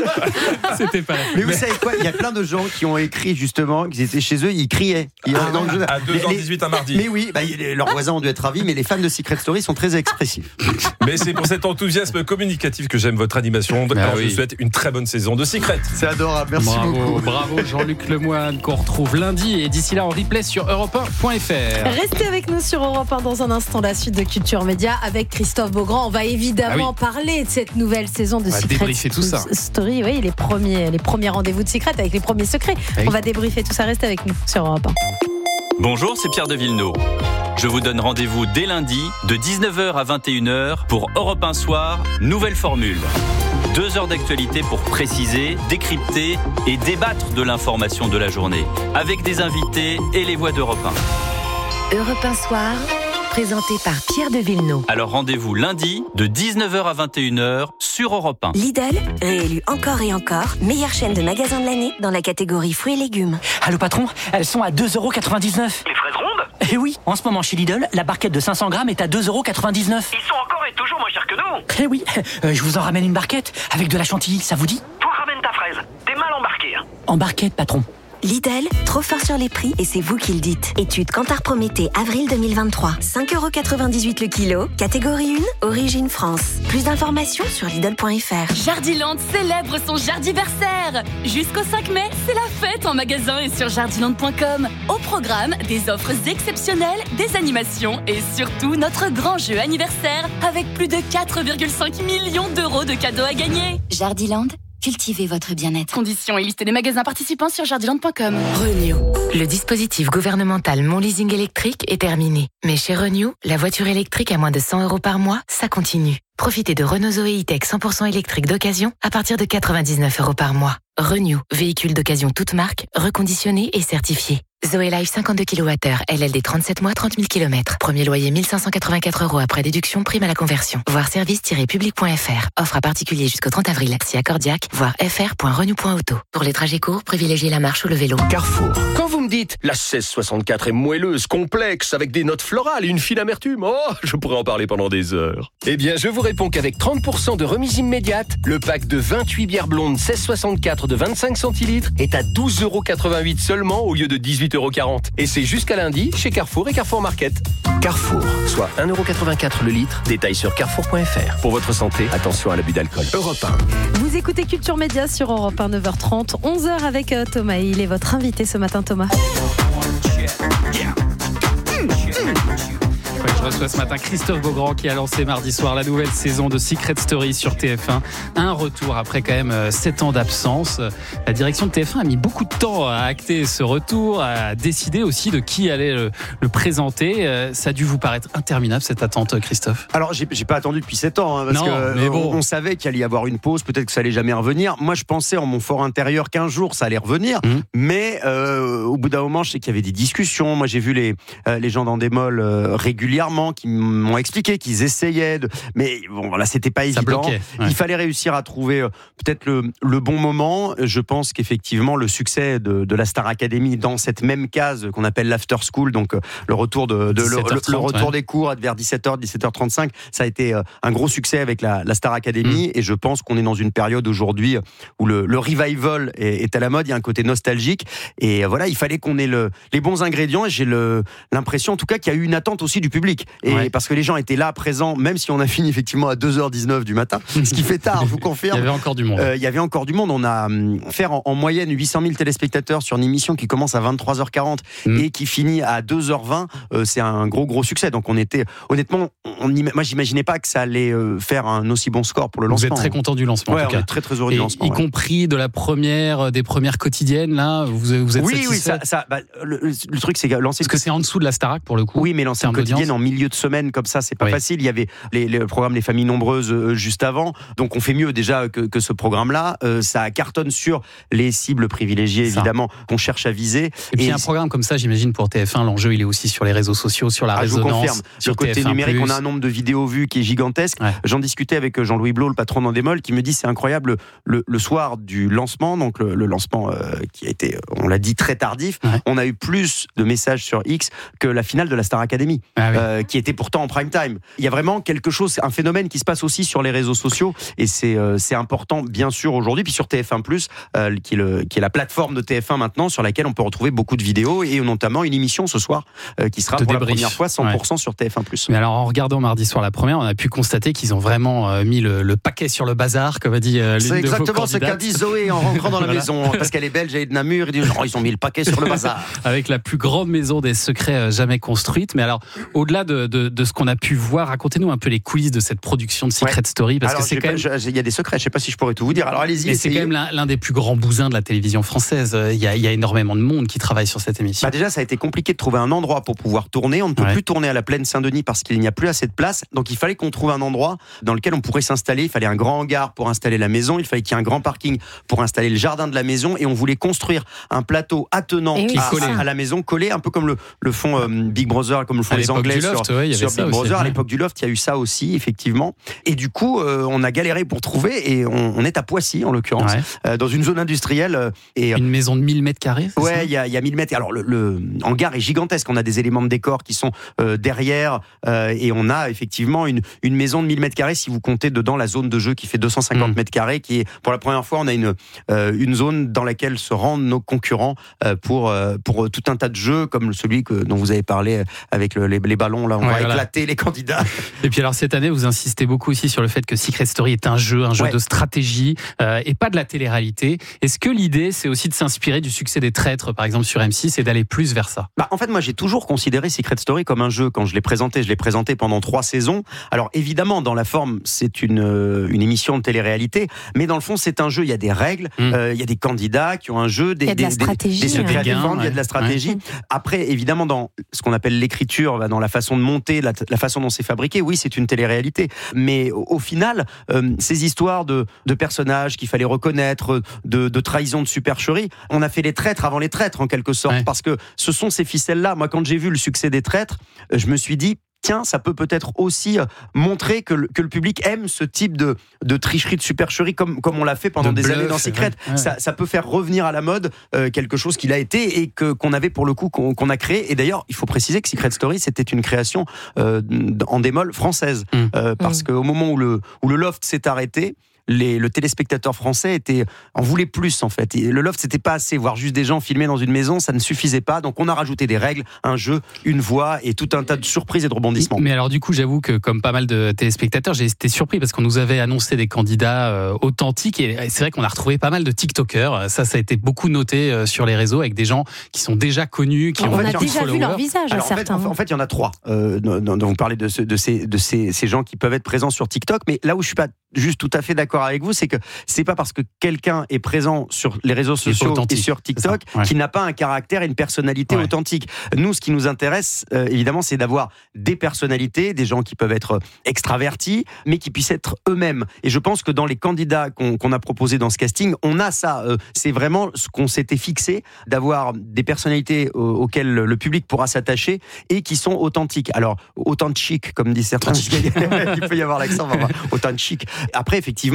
Speaker 27: C'était pas la folie. Mais vous savez quoi, il y a plein de gens qui ont écrit justement qu'ils étaient chez eux, ils criaient. Ils
Speaker 5: ah, dans le jeu. À deux heures dix-huit un mardi.
Speaker 27: Mais oui, bah, leurs voisins ont dû être ravis, mais les fans de Secret Story sont très expressifs.
Speaker 5: Mais c'est pour cet enthousiasme communicatif que j'aime votre animation. Ah, Alors oui. Je vous souhaite une très bonne saison de Secret.
Speaker 27: C'est adorable, merci
Speaker 15: bravo,
Speaker 27: beaucoup.
Speaker 15: Bravo Jean-Luc Lemoyne qu'on retrouve lundi et d'ici là en replay sur europe un point f r.
Speaker 3: Restez avec nous sur Europe un dans un instant, la suite de Culture Média avec Christophe Beaugrand. On va évidemment ah oui. parler de cette nouvelle saison de Secret
Speaker 15: tout ça.
Speaker 3: Story. Oui, les premiers, les premiers rendez-vous de Secret avec les premiers secrets. Oui. On va débriefer tout ça. Restez avec nous sur Europe un.
Speaker 8: Bonjour, c'est Pierre de Villeneuve. Je vous donne rendez-vous dès lundi de dix-neuf heures à vingt et une heures pour Europe un Soir, nouvelle formule. Deux heures d'actualité pour préciser, décrypter et débattre de l'information de la journée. Avec des invités et les voix d'Europe un.
Speaker 16: Europe un Soir, présenté par Pierre de Villeneuve.
Speaker 8: Alors rendez-vous lundi de dix-neuf heures à vingt et une heures sur Europe un.
Speaker 12: Lidl, réélu encore et encore, meilleure chaîne de magasins de l'année dans la catégorie fruits et légumes.
Speaker 13: Allô patron, elles sont à deux euros quatre-vingt-dix-neuf.
Speaker 14: Les fraises rondes ?
Speaker 13: Eh oui, en ce moment chez Lidl, la barquette de cinq cents grammes est à deux euros quatre-vingt-dix-neuf.
Speaker 14: Ils sont encore et toujours moins chers que nous.
Speaker 13: Eh oui, euh, je vous en ramène une barquette avec de la chantilly, ça vous dit ?
Speaker 14: Toi ramène ta fraise, t'es mal embarqué. Hein.
Speaker 13: En barquette patron.
Speaker 12: Lidl, trop fort sur les prix et c'est vous qui le dites. Étude Kantar Prométhée, avril deux mille vingt-trois. cinq euros quatre-vingt-dix-huit le kilo. Catégorie un, origine France. Plus d'informations sur Lidl point f r.
Speaker 22: Jardiland célèbre son jardiversaire. Jusqu'au cinq mai, c'est la fête en magasin et sur jardiland point com. Au programme, des offres exceptionnelles, des animations et surtout notre grand jeu anniversaire avec plus de quatre virgule cinq millions d'euros de cadeaux à gagner.
Speaker 18: Jardiland, cultivez votre bien-être.
Speaker 22: Conditions et liste des magasins participants sur jardiland point com.
Speaker 16: Renew. Le dispositif gouvernemental Mon Leasing électrique est terminé. Mais chez Renew, la voiture électrique à moins de cent euros par mois, ça continue. Profitez de Renault Zoé E-Tech cent pour cent électrique d'occasion à partir de quatre-vingt-dix-neuf euros par mois. Renew, véhicule d'occasion toute marque, reconditionné et certifié. Zoé Life cinquante-deux kilowattheures, L L D trente-sept mois, trente mille kilomètres. Premier loyer mille cinq cent quatre-vingt-quatre euros après déduction, prime à la conversion. Voir service tiret public point f r. Offre à particulier jusqu'au trente avril. Si accordiaque, voir f r point renew point auto. Pour les trajets courts, privilégiez la marche ou le vélo.
Speaker 19: Carrefour. Quand vous me dites la seize soixante-quatre est moelleuse, complexe, avec des notes florales et une fine amertume, oh, je pourrais en parler pendant des heures. Eh bien, je vous réponds qu'avec trente pour cent de remise immédiate, le pack de vingt-huit bières blondes seize soixante-quatre de vingt-cinq centilitres est à douze euros quatre-vingt-huit seulement au lieu de dix-huit euros quarante. Et c'est jusqu'à lundi chez Carrefour et Carrefour Market. Carrefour, soit un euro quatre-vingt-quatre le litre. Détail sur carrefour point f r. Pour votre santé, attention à l'abus d'alcool. Europe un.
Speaker 3: Vous écoutez Culture Média sur Europe un, neuf heures trente, onze heures avec euh, Thomas. Il est votre invité ce matin, Thomas.
Speaker 15: Ouais, je reçois ce matin Christophe Beaugrand qui a lancé mardi soir la nouvelle saison de Secret Story sur T F un. Un retour après quand même sept ans d'absence. La direction de T F un a mis beaucoup de temps à acter ce retour, à décider aussi de qui allait le, le présenter. Ça a dû vous paraître interminable cette attente, Christophe?
Speaker 27: Alors j'ai, j'ai pas attendu depuis sept ans hein, parce
Speaker 15: non,
Speaker 27: que
Speaker 15: mais bon.
Speaker 27: on, on savait qu'il allait y avoir une pause, peut-être que ça allait jamais revenir. Moi je pensais en mon fort intérieur qu'un jour ça allait revenir, mmh. mais euh, au bout d'un moment je sais qu'il y avait des discussions. Moi j'ai vu les, euh, les gens dans des malls euh, régulièrement qui m'ont expliqué qu'ils essayaient de... mais bon là c'était pas évident.
Speaker 15: Bloquait, ouais.
Speaker 27: Il fallait réussir à trouver euh, peut-être le, le bon moment. Je pense qu'effectivement le succès de, de la Star Academy dans cette même case qu'on appelle l'after school, donc euh, le retour de, de le, le, le retour ouais. des cours vers dix-sept heures, dix-sept heures trente-cinq, ça a été euh, un gros succès avec la, la Star Academy. Mmh. Et je pense qu'on est dans une période aujourd'hui où le, le revival est, est à la mode. Il y a un côté nostalgique et euh, voilà, il fallait qu'on ait le, les bons ingrédients et j'ai le, l'impression en tout cas qu'il y a eu une attente aussi du public. public, et ouais. parce que les gens étaient là, présents, même si on a fini effectivement à deux heures dix-neuf du matin, ce qui fait tard, je vous confirme.
Speaker 15: Il y avait encore du monde.
Speaker 27: Euh, il y avait encore du monde. On a hum, fait en, en moyenne huit cent mille téléspectateurs sur une émission qui commence à vingt-trois heures quarante mmh. et qui finit à deux heures vingt. Euh, c'est un gros gros succès. Donc on était, honnêtement, on, moi j'imaginais pas que ça allait euh, faire un aussi bon score pour le lancement.
Speaker 15: Vous êtes très content du lancement.
Speaker 27: Ouais,
Speaker 15: en tout cas.
Speaker 27: On est très très heureux
Speaker 15: et
Speaker 27: du lancement.
Speaker 15: Y
Speaker 27: ouais.
Speaker 15: compris de la première, des premières quotidiennes là. Vous, vous êtes
Speaker 27: oui,
Speaker 15: satisfait?
Speaker 27: Oui, ça, ça bah, le, le truc c'est que lancer.
Speaker 15: Parce que c'est en dessous de la Starac pour le coup.
Speaker 27: Oui, mais lancer une quotidienne en milieu de semaine comme ça, c'est pas oui. facile. Il y avait les, les programmes Les Familles Nombreuses euh, juste avant, donc on fait mieux déjà que, que ce programme-là. Euh, ça cartonne sur les cibles privilégiées ça. évidemment qu'on cherche à viser.
Speaker 15: Et puis et un programme comme ça, j'imagine pour T F un, l'enjeu il est aussi sur les réseaux sociaux, sur la ah, résonance.
Speaker 27: Je vous confirme. Sur le côté T F un numérique, plus. On a un nombre de vidéos vues qui est gigantesque. Ouais. J'en discutais avec Jean-Louis Blot, le patron d'Endemol, qui me dit c'est incroyable le, le soir du lancement, donc le, le lancement euh, qui a été, on l'a dit, très tardif. Ouais. On a eu plus de messages sur X que la finale de la Star Academy, ah oui. euh, qui était pourtant en prime time. Il y a vraiment quelque chose, un phénomène qui se passe aussi sur les réseaux sociaux, et c'est euh, c'est important bien sûr aujourd'hui. Puis sur T F un plus, euh, qui est le qui est la plateforme de T F un maintenant, sur laquelle on peut retrouver beaucoup de vidéos et notamment une émission ce soir euh, qui sera de pour débrief. La première fois cent pour cent ouais. sur T F un plus.
Speaker 15: Mais alors en regardant mardi soir la première, on a pu constater qu'ils ont vraiment euh, mis le, le paquet sur le bazar, comme a dit euh, l'une
Speaker 27: c'est
Speaker 15: de vos
Speaker 27: exactement ce qu'a dit Zoé en rentrant dans la voilà. maison, parce qu'elle est belge et de Namur. Ils, oh, ils ont mis le paquet sur le bazar.
Speaker 15: Avec la plus grande maison des secrets euh, jamais construite. Mais alors, au-delà de, de, de ce qu'on a pu voir, racontez-nous un peu les coulisses de cette production de Secret ouais. Story, parce
Speaker 27: alors,
Speaker 15: que c'est quand
Speaker 27: pas,
Speaker 15: même.
Speaker 27: Il y a des secrets. Je sais pas si je pourrais tout vous dire. Alors allez-y.
Speaker 15: Mais c'est quand même l'un, l'un des plus grands bousins de la télévision française. Il y a, il y a énormément de monde qui travaille sur cette émission.
Speaker 27: Bah déjà, ça a été compliqué de trouver un endroit pour pouvoir tourner. On ne peut ouais. plus tourner à la Plaine Saint-Denis parce qu'il n'y a plus assez de place. Donc il fallait qu'on trouve un endroit dans lequel on pourrait s'installer. Il fallait un grand hangar pour installer la maison. Il fallait qu'il y ait un grand parking pour installer le jardin de la maison. Et on voulait construire un plateau attenant
Speaker 15: oui,
Speaker 27: à, à la maison, collé un peu comme le, le font euh, Big Brother, comme le font
Speaker 15: à
Speaker 27: les Anglais
Speaker 15: Loft,
Speaker 27: sur,
Speaker 15: ouais,
Speaker 27: sur Big Brother.
Speaker 15: Aussi,
Speaker 27: à l'époque du Loft, il y a eu ça aussi, effectivement. Et du coup, euh, on a galéré pour trouver. Et on, on est à Poissy, en l'occurrence, ouais. euh, dans une zone industrielle. Euh, et,
Speaker 15: une maison de mille mètres carrés.
Speaker 27: Ouais, il y a, y a mille mètres. Alors le, le hangar est gigantesque. On a des éléments de décor qui sont euh, derrière, euh, et on a effectivement une, une maison de mille mètres carrés si vous comptez dedans la zone de jeu qui fait deux cent cinquante mmh. mètres carrés, qui est pour la première fois on a une euh, une zone dans laquelle se rendent nos concurrents euh, pour euh, pour tout un tas de jeux comme celui que dont vous avez parlé avec le, les, les ballons là, on ouais, va voilà. éclater les candidats.
Speaker 15: Et puis alors cette année vous insistez beaucoup aussi sur le fait que Secret Story est un jeu, un jeu ouais. de stratégie euh, et pas de la télé-réalité. Est-ce que l'idée c'est aussi de s'inspirer du succès des Traîtres par exemple sur M six et d'aller plus vers ça?
Speaker 27: Bah en fait moi j'ai toujours considéré Secret Story comme un jeu. Quand je l'ai présenté, je l'ai présenté pendant trois saisons. Alors évidemment dans la forme c'est une une émission de télé-réalité, mais dans le fond c'est un jeu. Il y a des règles, il mmh. euh, y a des candidats qui ont un jeu, des,
Speaker 3: il y a de la
Speaker 27: des,
Speaker 3: stratégie,
Speaker 27: des, des secrets
Speaker 3: hein.
Speaker 27: à défendre, ouais. il y a de la stratégie. Ouais. Après évidemment dans ce qu'on appelle l'écriture, dans la façon de monter, la, la façon dont c'est fabriqué, oui c'est une télé-réalité. Mais au, au final, euh, ces histoires de, de personnages qu'il fallait reconnaître, de, de trahison, de supercherie, on a fait les traîtres avant les traîtres en quelque sorte, ouais. parce que ce sont ces ficelles-là. Moi quand j'ai vu le succès des traîtres, je me suis dit tiens, ça peut peut-être aussi montrer que le, que le public aime ce type de, de tricherie, de supercherie, comme, comme on l'a fait pendant de des bluff, années dans Secret. Ouais. Ça, ça peut faire revenir à la mode euh, quelque chose qu'il a été et que, qu'on avait pour le coup, qu'on, qu'on a créé. Et d'ailleurs, il faut préciser que Secret Story, c'était une création euh, en démol française. Mmh. Euh, parce mmh. qu'au moment où le, où le Loft s'est arrêté, Les, le téléspectateur français était, en voulait plus en fait. Et le Loft c'était pas assez, voir juste des gens filmés dans une maison, ça ne suffisait pas. Donc on a rajouté des règles, un jeu, une voix et tout un tas de surprises et de rebondissements.
Speaker 15: Mais alors du coup j'avoue que comme pas mal de téléspectateurs, j'ai été surpris parce qu'on nous avait annoncé des candidats euh, authentiques et c'est vrai qu'on a retrouvé pas mal de TikTokers. Ça, ça a été beaucoup noté euh, sur les réseaux avec des gens qui sont déjà connus, qui
Speaker 3: on
Speaker 15: ont
Speaker 3: a déjà vu leur visage.
Speaker 27: Alors,
Speaker 3: certains.
Speaker 27: En fait, en fait, il y en a trois. Euh, dont vous parlez de, ce, de, ces, de ces, ces gens qui peuvent être présents sur TikTok, mais là où je suis pas juste tout à fait d'accord avec vous, c'est que c'est pas parce que quelqu'un est présent sur les réseaux sociaux et sur TikTok ouais. qu'il n'a pas un caractère et une personnalité ouais. authentique. Nous, ce qui nous intéresse, euh, évidemment, c'est d'avoir des personnalités, des gens qui peuvent être extravertis, mais qui puissent être eux-mêmes. Et je pense que dans les candidats qu'on, qu'on a proposés dans ce casting, on a ça. Euh, c'est vraiment ce qu'on s'était fixé, d'avoir des personnalités euh, auxquelles le public pourra s'attacher et qui sont authentiques. Alors, authentique, comme disent certains, il peut y avoir l'accent, authentique. Après, effectivement,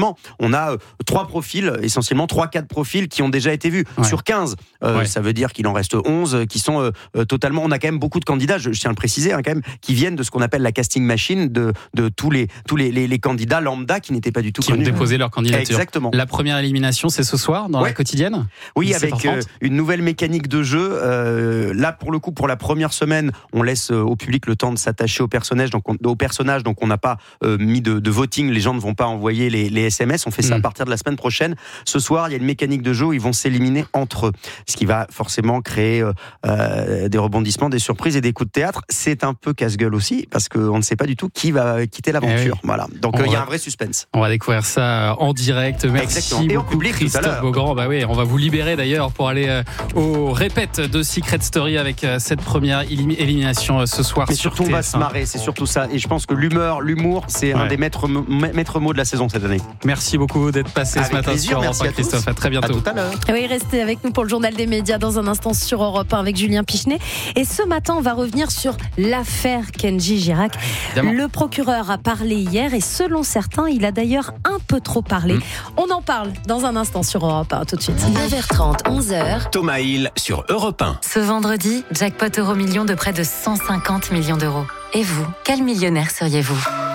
Speaker 27: effectivement, on a euh, trois profils, essentiellement trois quatre profils qui ont déjà été vus ouais. sur quinze. Euh, ouais. Ça veut dire qu'il en reste onze qui sont euh, euh, totalement. On a quand même beaucoup de candidats, je, je tiens à le préciser, hein, quand même, qui viennent de ce qu'on appelle la casting machine de, de tous les tous les, les, les candidats lambda qui n'étaient pas du tout
Speaker 15: qui
Speaker 27: connus.
Speaker 15: Qui ont déposé leur candidature.
Speaker 27: Exactement.
Speaker 15: La première élimination, c'est ce soir dans ouais. la quotidienne.
Speaker 27: Oui, avec euh, une nouvelle mécanique de jeu. Euh, là, pour le coup, pour la première semaine, on laisse euh, au public le temps de s'attacher au personnage, donc on, au personnage, donc on n'a pas euh, mis de, de voting. Les gens ne vont pas envoyer les, les S M S. On fait ça mmh. à partir de la semaine prochaine. Ce soir, il y a une mécanique de jeu où ils vont s'éliminer entre eux, ce qui va forcément créer euh, euh, des rebondissements, des surprises et des coups de théâtre. C'est un peu casse-gueule aussi parce qu'on ne sait pas du tout qui va quitter l'aventure. Eh oui. Voilà. Donc il euh, y a un vrai suspense.
Speaker 15: On va découvrir ça en direct. Merci
Speaker 27: Exactement. Et
Speaker 15: beaucoup,
Speaker 27: en public,
Speaker 15: Christophe Beaugrand. Bah oui, on va vous libérer d'ailleurs pour aller euh, au répète de Secret Story avec euh, cette première élim- élimination euh, ce soir.
Speaker 27: Mais surtout, on va se marrer. C'est surtout ça. Et je pense que l'humeur, l'humour, c'est ouais. un des maîtres, maîtres mots de la saison cette année.
Speaker 15: Merci beaucoup d'être passé
Speaker 27: avec
Speaker 15: ce matin
Speaker 27: plaisir,
Speaker 15: sur Europe un, Christophe. À très bientôt.
Speaker 27: À tout à l'heure.
Speaker 3: Oui, restez avec nous pour le journal des médias dans un instant sur Europe un avec Julien Pichenet. Et ce matin, on va revenir sur l'affaire Kenji Girac. Évidemment. Le procureur a parlé hier et selon certains, il a d'ailleurs un peu trop parlé. Mmh. On en parle dans un instant sur Europe un, tout de suite.
Speaker 16: neuf heures trente, onze heures.
Speaker 2: Thomas Hill sur Europe un.
Speaker 16: Ce vendredi, jackpot euro million de près de cent cinquante millions d'euros. Et vous, quel millionnaire seriez-vous ?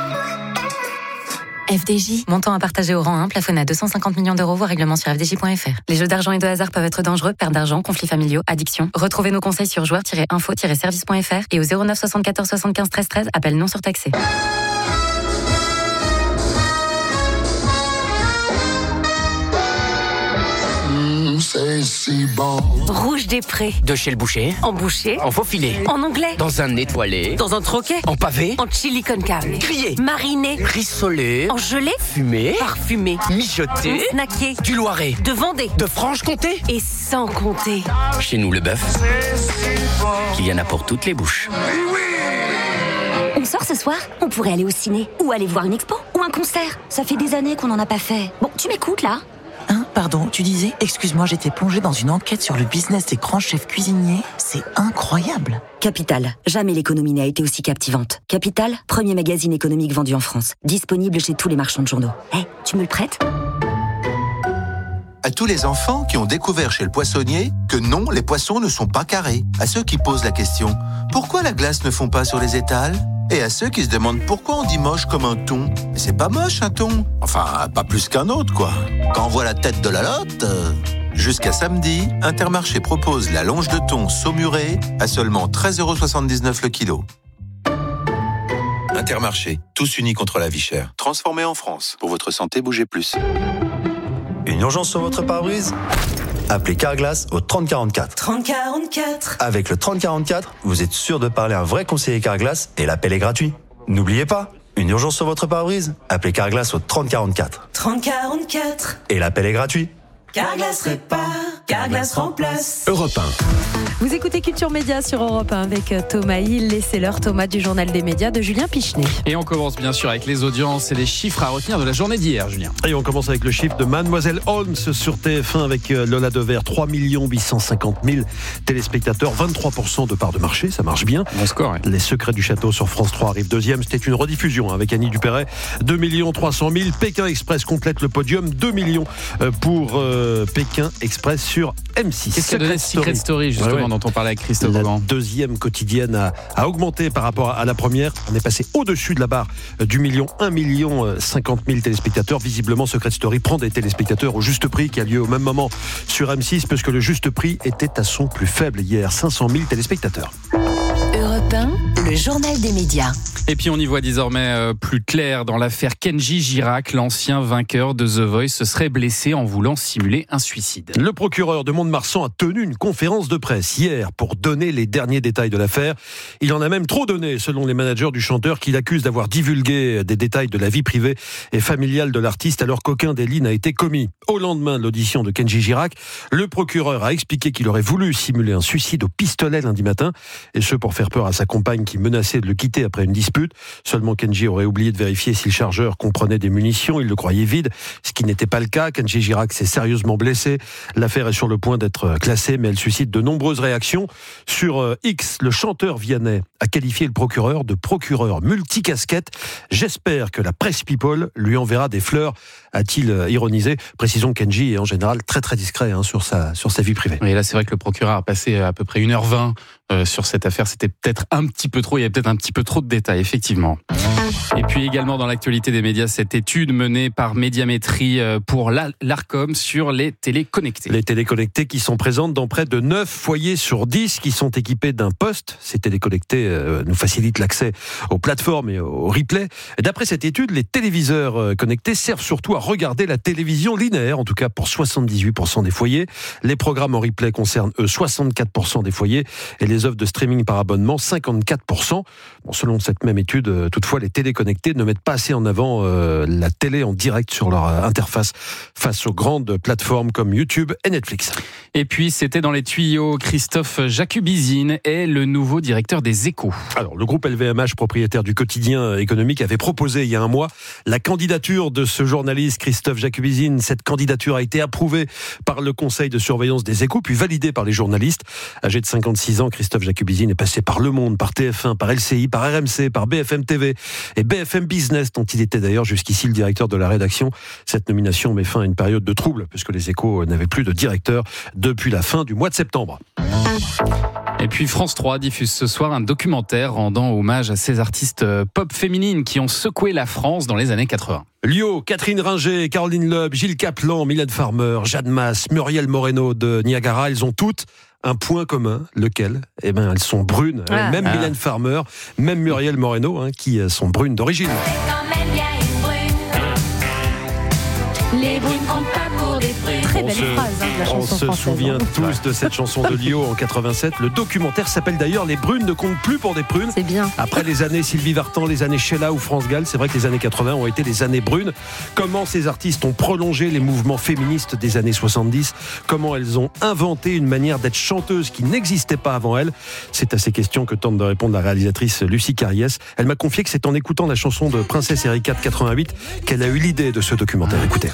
Speaker 16: F D J, montant à partager au rang un, plafonné à deux cent cinquante millions d'euros, voire règlement sur f d j point f r. Les jeux d'argent et de hasard peuvent être dangereux, perte d'argent, conflits familiaux, addiction. Retrouvez nos conseils sur joueurs tiret info tiret service point f r et au zéro neuf soixante-quatorze soixante-quinze treize treize, appel non surtaxé. C'est si bon. Rouge des Prés.
Speaker 4: De chez le boucher.
Speaker 16: En boucher.
Speaker 4: En faux filet.
Speaker 16: En anglais.
Speaker 4: Dans un étoilé.
Speaker 16: Dans un troquet.
Speaker 4: En pavé.
Speaker 16: En chili con carne.
Speaker 4: Grillé.
Speaker 16: Mariné.
Speaker 4: Rissolé.
Speaker 16: En gelée.
Speaker 4: Fumé.
Speaker 16: Parfumé.
Speaker 4: Mijoté.
Speaker 16: Snacké.
Speaker 4: Du Loiret.
Speaker 16: De Vendée.
Speaker 4: De Franche-Comté.
Speaker 16: Et sans compter.
Speaker 4: Chez nous, le bœuf. Il y en a pour toutes les bouches.
Speaker 18: On sort ce soir ? On pourrait aller au ciné. Ou aller voir une expo. Ou un concert. Ça fait des années qu'on n'en a pas fait. Bon, tu m'écoutes là ?
Speaker 6: Hein, pardon, tu disais ? Excuse-moi, j'étais plongée dans une enquête sur le business des grands chefs cuisiniers. C'est incroyable.
Speaker 18: Capital, jamais l'économie n'a été aussi captivante. Capital, premier magazine économique vendu en France. Disponible chez tous les marchands de journaux. Hé, hey, tu me le prêtes ?
Speaker 17: À tous les enfants qui ont découvert chez le poissonnier que non, les poissons ne sont pas carrés. À ceux qui posent la question, pourquoi la glace ne fond pas sur les étals ? Et à ceux qui se demandent pourquoi on dit moche comme un thon. Mais c'est pas moche un thon. Enfin, pas plus qu'un autre, quoi. Quand on voit la tête de la lotte... Euh... Jusqu'à samedi, Intermarché propose la longe de thon saumurée à seulement treize euros soixante-dix-neuf le kilo. Intermarché, tous unis contre la vie chère. Transformé en France. Pour votre santé, bougez plus.
Speaker 20: Une urgence sur votre pare-brise ? Appelez Carglass au trente quarante-quatre.
Speaker 6: trente quarante-quatre.
Speaker 20: Avec le trente quarante-quatre, vous êtes sûr de parler à un vrai conseiller Carglass et l'appel est gratuit. N'oubliez pas, une urgence sur votre pare-brise ? Appelez Carglass au trente quarante-quatre.
Speaker 6: trente quarante-quatre.
Speaker 20: Et l'appel est gratuit.
Speaker 6: Carglass répare, Carglass remplace.
Speaker 2: Europe un.
Speaker 3: Vous écoutez Culture Média sur Europe un avec Thomas Hill, laissez l'heure Thomas du journal des médias de Julien Pichenet.
Speaker 15: Et on commence bien sûr avec les audiences et les chiffres à retenir de la journée d'hier, Julien.
Speaker 21: Et on commence avec le chiffre de Mademoiselle Holmes sur T F un avec Lola Dever, trois millions huit cent cinquante mille téléspectateurs, vingt-trois pour cent de part de marché, ça marche bien.
Speaker 15: Bon score. Ouais.
Speaker 21: Les Secrets du Château sur France trois arrivent deuxième, c'était une rediffusion avec Annie Dupéret, deux millions trois cent mille. Pékin Express complète le podium, deux millions pour euh, Pékin Express sur M six.
Speaker 15: Qu'est-ce qu'il y a donné Secret Story justement, ouais, ouais, dont on parlait avec Christophe Beaugrand.
Speaker 21: La deuxième quotidienne a, a augmenté par rapport à la première. On est passé au-dessus de la barre du million, un million cinquante mille téléspectateurs. Visiblement, Secret Story prend des téléspectateurs au juste prix qui a lieu au même moment sur M six, parce que le juste prix était à son plus faible hier, cinq cent mille téléspectateurs.
Speaker 16: Europe un, le journal des médias.
Speaker 15: Et puis on y voit désormais plus clair dans l'affaire Kenji Girac, l'ancien vainqueur de The Voice se serait blessé en voulant simuler un suicide.
Speaker 21: Le procureur de Mont-de-Marsan a tenu une conférence de presse hier pour donner les derniers détails de l'affaire. Il en a même trop donné, selon les managers du chanteur, qu'il accuse d'avoir divulgué des détails de la vie privée et familiale de l'artiste alors qu'aucun délit n'a été commis. Au lendemain de l'audition de Kenji Girac, le procureur a expliqué qu'il aurait voulu simuler un suicide au pistolet lundi matin, et ce pour faire peur à sa compagne qui menaçait de le quitter après une dispute. Seulement Kenji aurait oublié de vérifier si le chargeur comprenait des munitions, il le croyait vide, ce qui n'était pas le cas. Kenji Girac s'est sérieusement blessé. L'affaire est sur le point d'être classée, mais elle suscite de nombreuses réactions. Sur X, le chanteur Vianney a qualifié le procureur de procureur multicasquette. J'espère que la presse People lui enverra des fleurs a-t-il ironisé. Précisons que Kenji est en général très très discret hein, sur, sa, sur sa vie privée.
Speaker 15: Et là, c'est vrai que le procureur a passé à peu près une heure vingt euh, sur cette affaire. C'était peut-être un petit peu trop, il y avait peut-être un petit peu trop de détails, effectivement. Et puis également dans l'actualité des médias, cette étude menée par Médiamétrie pour l'Arcom sur les téléconnectés.
Speaker 21: Les téléconnectés qui sont présentes dans près de neuf foyers sur dix qui sont équipés d'un poste. Ces téléconnectés nous facilitent l'accès aux plateformes et aux replays. D'après cette étude, les téléviseurs connectés servent surtout à regarder la télévision linéaire, en tout cas pour soixante-dix-huit pour cent des foyers. Les programmes en replay concernent eux soixante-quatre pour cent des foyers et les offres de streaming par abonnement cinquante-quatre pour cent. Bon, selon cette même étude, toutefois, les téléconnectés ne mettent pas assez en avant euh, la télé en direct sur leur euh, interface face aux grandes plateformes comme YouTube et Netflix.
Speaker 15: Et puis, c'était dans les tuyaux, Christophe Jacubizine est le nouveau directeur des Échos.
Speaker 21: Alors, le groupe L V M H, propriétaire du quotidien économique, avait proposé il y a un mois la candidature de ce journaliste Christophe Jacubizine. Cette candidature a été approuvée par le conseil de surveillance des Échos, puis validée par les journalistes. Âgé de cinquante-six ans, Christophe Jacubizine est passé par Le Monde, par T F un, par L C I, par R M C, par B F M T V et B F M Business, dont il était d'ailleurs jusqu'ici le directeur de la rédaction. Cette nomination met fin à une période de trouble, puisque les Échos n'avaient plus de directeur depuis la fin du mois de septembre.
Speaker 15: Et puis France trois diffuse ce soir un documentaire rendant hommage à ces artistes pop féminines qui ont secoué la France dans les années quatre-vingts.
Speaker 21: Lio, Catherine Ringer, Caroline Loeb, Gilles Caplan, Mylène Farmer, Jeanne Masse, Muriel Moreno de Niagara, elles ont toutes un point commun, lequel ? Eh ben, elles sont brunes. Ah. Même ah. Mylène Farmer, même Muriel Moreno, hein, qui sont brunes d'origine.
Speaker 3: Les brunes comptent pas pour des prunes. Très belle
Speaker 21: se,
Speaker 3: phrase hein, de la chanson
Speaker 21: On se
Speaker 3: française.
Speaker 21: souvient tous de cette chanson de Lio en quatre-vingt-sept. Le documentaire s'appelle d'ailleurs Les brunes ne comptent plus pour des prunes.
Speaker 3: C'est bien.
Speaker 21: Après les années Sylvie Vartan, les années Sheila ou France Gall, c'est vrai que les années quatre-vingts ont été les années brunes. Comment ces artistes ont prolongé les mouvements féministes des années soixante-dix ? Comment elles ont inventé une manière d'être chanteuse qui n'existait pas avant elles ? C'est à ces questions que tente de répondre la réalisatrice Lucie Carriès. Elle m'a confié que c'est en écoutant la chanson de Princesse Erika de quatre-vingt-huit qu'elle a eu l'idée de ce documentaire. Écoutez.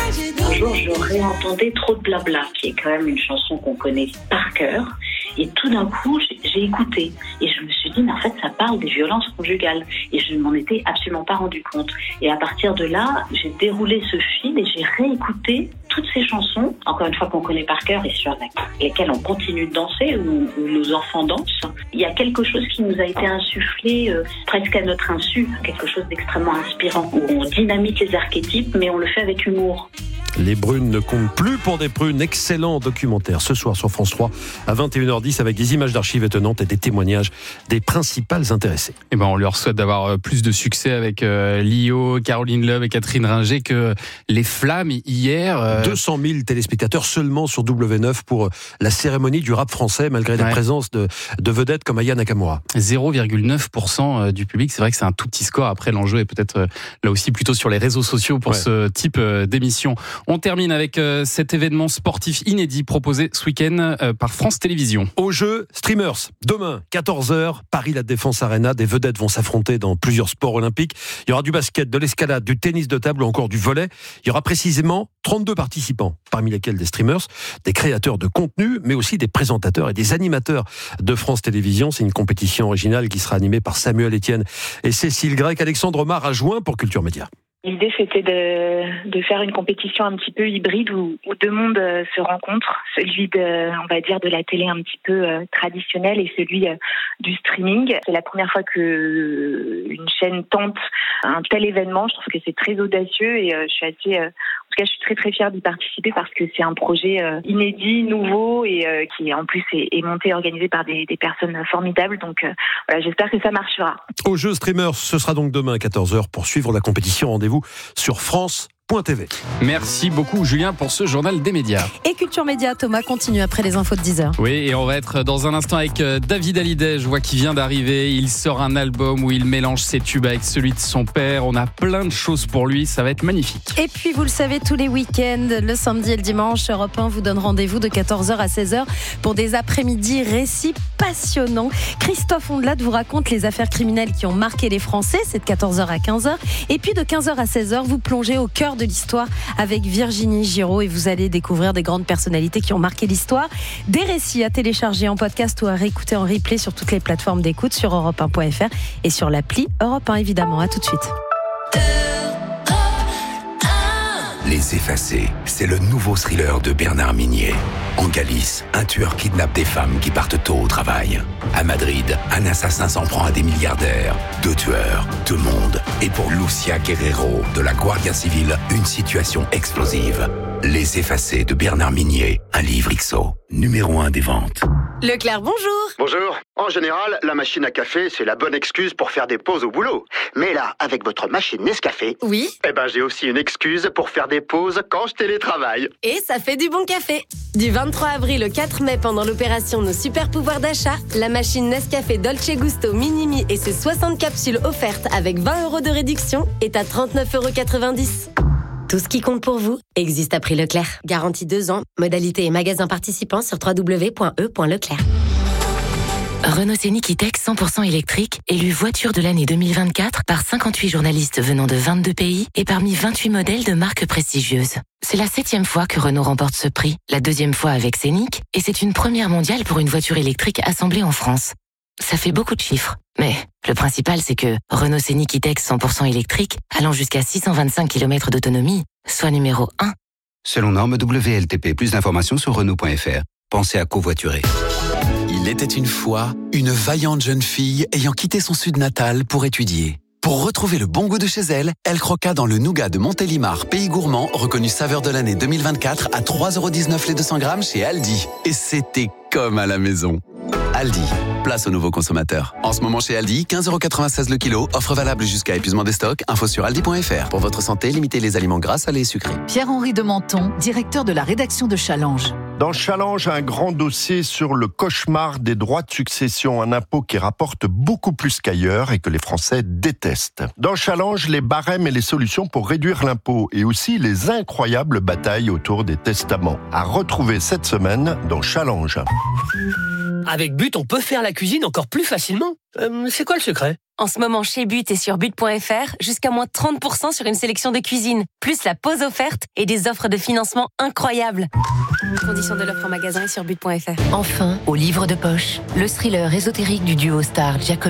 Speaker 7: Un jour, je réentendais Trop de blabla, qui est quand même une chanson qu'on connaît par cœur. Et tout d'un coup, j'ai écouté. Et je me suis dit, mais en fait, ça parle des violences conjugales. Et je ne m'en étais absolument pas rendu compte. Et à partir de là, j'ai déroulé ce fil et j'ai réécouté toutes ces chansons, encore une fois qu'on connaît par cœur et sur lesquelles on continue de danser, où, où nos enfants dansent. Il y a quelque chose qui nous a été insufflé euh, presque à notre insu, quelque chose d'extrêmement inspirant, où on dynamite les archétypes, mais on le fait avec humour.
Speaker 21: Les brunes ne comptent plus pour des prunes. Excellent documentaire ce soir sur France trois à vingt et une heures dix avec des images d'archives étonnantes et des témoignages des principales intéressées.
Speaker 15: Et ben on leur souhaite d'avoir plus de succès avec euh, Lio, Caroline Loeb et Catherine Ringer que les Flammes hier. Euh...
Speaker 21: deux cent mille téléspectateurs seulement sur W neuf pour la cérémonie du rap français malgré ouais. la présence de, de vedettes comme Aya Nakamura.
Speaker 15: zéro virgule neuf pour cent du public, c'est vrai que c'est un tout petit score. Après l'enjeu est peut-être là aussi plutôt sur les réseaux sociaux pour ouais. ce type d'émission. On termine avec euh, cet événement sportif inédit proposé ce week-end euh, par France Télévisions.
Speaker 21: Au jeu, Streamers. Demain, quatorze heures, Paris La Défense Arena. Des vedettes vont s'affronter dans plusieurs sports olympiques. Il y aura du basket, de l'escalade, du tennis de table ou encore du volley. Il y aura précisément trente-deux participants, parmi lesquels des streamers, des créateurs de contenu, mais aussi des présentateurs et des animateurs de France Télévisions. C'est une compétition originale qui sera animée par Samuel Etienne et Cécile Grec. Alexandre Mar a joint pour Culture Média.
Speaker 10: L'idée, c'était de, de faire une compétition un petit peu hybride où, où deux mondes euh, se rencontrent. Celui de, on va dire, de la télé un petit peu euh, traditionnelle et celui euh, du streaming. C'est la première fois que euh, une chaîne tente un tel événement. Je trouve que c'est très audacieux et euh, je suis assez, euh, en tout cas, je suis très très fière d'y participer parce que c'est un projet euh, inédit, nouveau et euh, qui en plus est, est monté et organisé par des, des personnes formidables. Donc, euh, voilà, j'espère que ça marchera.
Speaker 21: Au jeu Streamers, ce sera donc demain à quatorze heures pour suivre la compétition. Rendez-vous sur France point T V.
Speaker 15: Merci beaucoup Julien pour ce journal des médias.
Speaker 3: Et Culture Média, Thomas continue après les infos de dix heures.
Speaker 15: Oui, et on va être dans un instant avec David Hallyday. Je vois qu'il vient d'arriver. Il sort un album où il mélange ses tubes avec celui de son père. On a plein de choses pour lui. Ça va être magnifique.
Speaker 3: Et puis, vous le savez, tous les week-ends, le samedi et le dimanche, Europe un vous donne rendez-vous de quatorze heures à seize heures pour des après-midi récits passionnants. Christophe Ondelat vous raconte les affaires criminelles qui ont marqué les Français. C'est de quatorze heures à quinze heures. Et puis, de quinze heures à seize heures, vous plongez au cœur de l'histoire avec Virginie Giraud et vous allez découvrir des grandes personnalités qui ont marqué l'histoire. Des récits à télécharger en podcast ou à réécouter en replay sur toutes les plateformes d'écoute, sur europe un point f r et sur l'appli Europe un évidemment. À tout de suite.
Speaker 1: Les Effacés, c'est le nouveau thriller de Bernard Minier. En Galice, un tueur kidnappe des femmes qui partent tôt au travail. À Madrid, un assassin s'en prend à des milliardaires. Deux tueurs, deux mondes. Et pour Lucia Guerrero, de la Guardia Civile, une situation explosive. Les Effacés de Bernard Minier, un livre X O, numéro un des ventes.
Speaker 9: Leclerc, bonjour.
Speaker 11: Bonjour. En général, la machine à café, c'est la bonne excuse pour faire des pauses au boulot. Mais là, avec votre machine Nescafé...
Speaker 9: Oui.
Speaker 11: Eh ben, j'ai aussi une excuse pour faire des pauses quand je télétravaille.
Speaker 9: Et ça fait du bon café. Du vingt-trois avril au quatre mai, pendant l'opération Nos Super Pouvoirs d'achat, la machine Nescafé Dolce Gusto Minimi et ses soixante capsules offertes avec vingt euros de réduction est à trente-neuf euros quatre-vingt-dix. Tout ce qui compte pour vous existe à prix Leclerc. Garantie deux ans. Modalité et magasins participants sur w w w point e point leclerc.
Speaker 16: Renault Scénic E-Tech cent pour cent électrique, élu voiture de l'année deux mille vingt-quatre par cinquante-huit journalistes venant de vingt-deux pays et parmi vingt-huit modèles de marques prestigieuses. C'est la septième fois que Renault remporte ce prix, la deuxième fois avec Scénic, et c'est une première mondiale pour une voiture électrique assemblée en France. Ça fait beaucoup de chiffres, mais le principal c'est que Renault Scénic E-Tech cent pour cent électrique, allant jusqu'à six cent vingt-cinq kilomètres d'autonomie, soit numéro un.
Speaker 23: Selon norme W L T P, plus d'informations sur Renault point F R. Pensez à covoiturer.
Speaker 24: Il était une fois une vaillante jeune fille ayant quitté son sud natal pour étudier. Pour retrouver le bon goût de chez elle, elle croqua dans le nougat de Montélimar, pays gourmand, reconnu saveur de l'année deux mille vingt-quatre à trois euros dix-neuf les deux cents grammes chez Aldi. Et c'était comme à la maison. Aldi, place aux nouveaux consommateurs. En ce moment chez Aldi, quinze euros quatre-vingt-seize le kilo, offre valable jusqu'à épuisement des stocks, info sur aldi point F R. Pour votre santé, limitez les aliments gras, salés et sucrés.
Speaker 25: Pierre-Henri de Menton, directeur de la rédaction de Challenge.
Speaker 26: Dans Challenge, un grand dossier sur le cauchemar des droits de succession, un impôt qui rapporte beaucoup plus qu'ailleurs et que les Français détestent. Dans Challenge, les barèmes et les solutions pour réduire l'impôt et aussi les incroyables batailles autour des testaments. À retrouver cette semaine dans Challenge.
Speaker 28: Avec But, on peut faire la cuisine encore plus facilement. Euh, c'est quoi le secret ?
Speaker 9: En ce moment, chez But et sur but point F R, jusqu'à moins trente pour cent sur une sélection de cuisine, plus la pause offerte et des offres de financement incroyables. Conditions de l'offre en magasin et sur but point F R.
Speaker 12: Enfin, au livre de poche, le thriller ésotérique du duo star Giacomo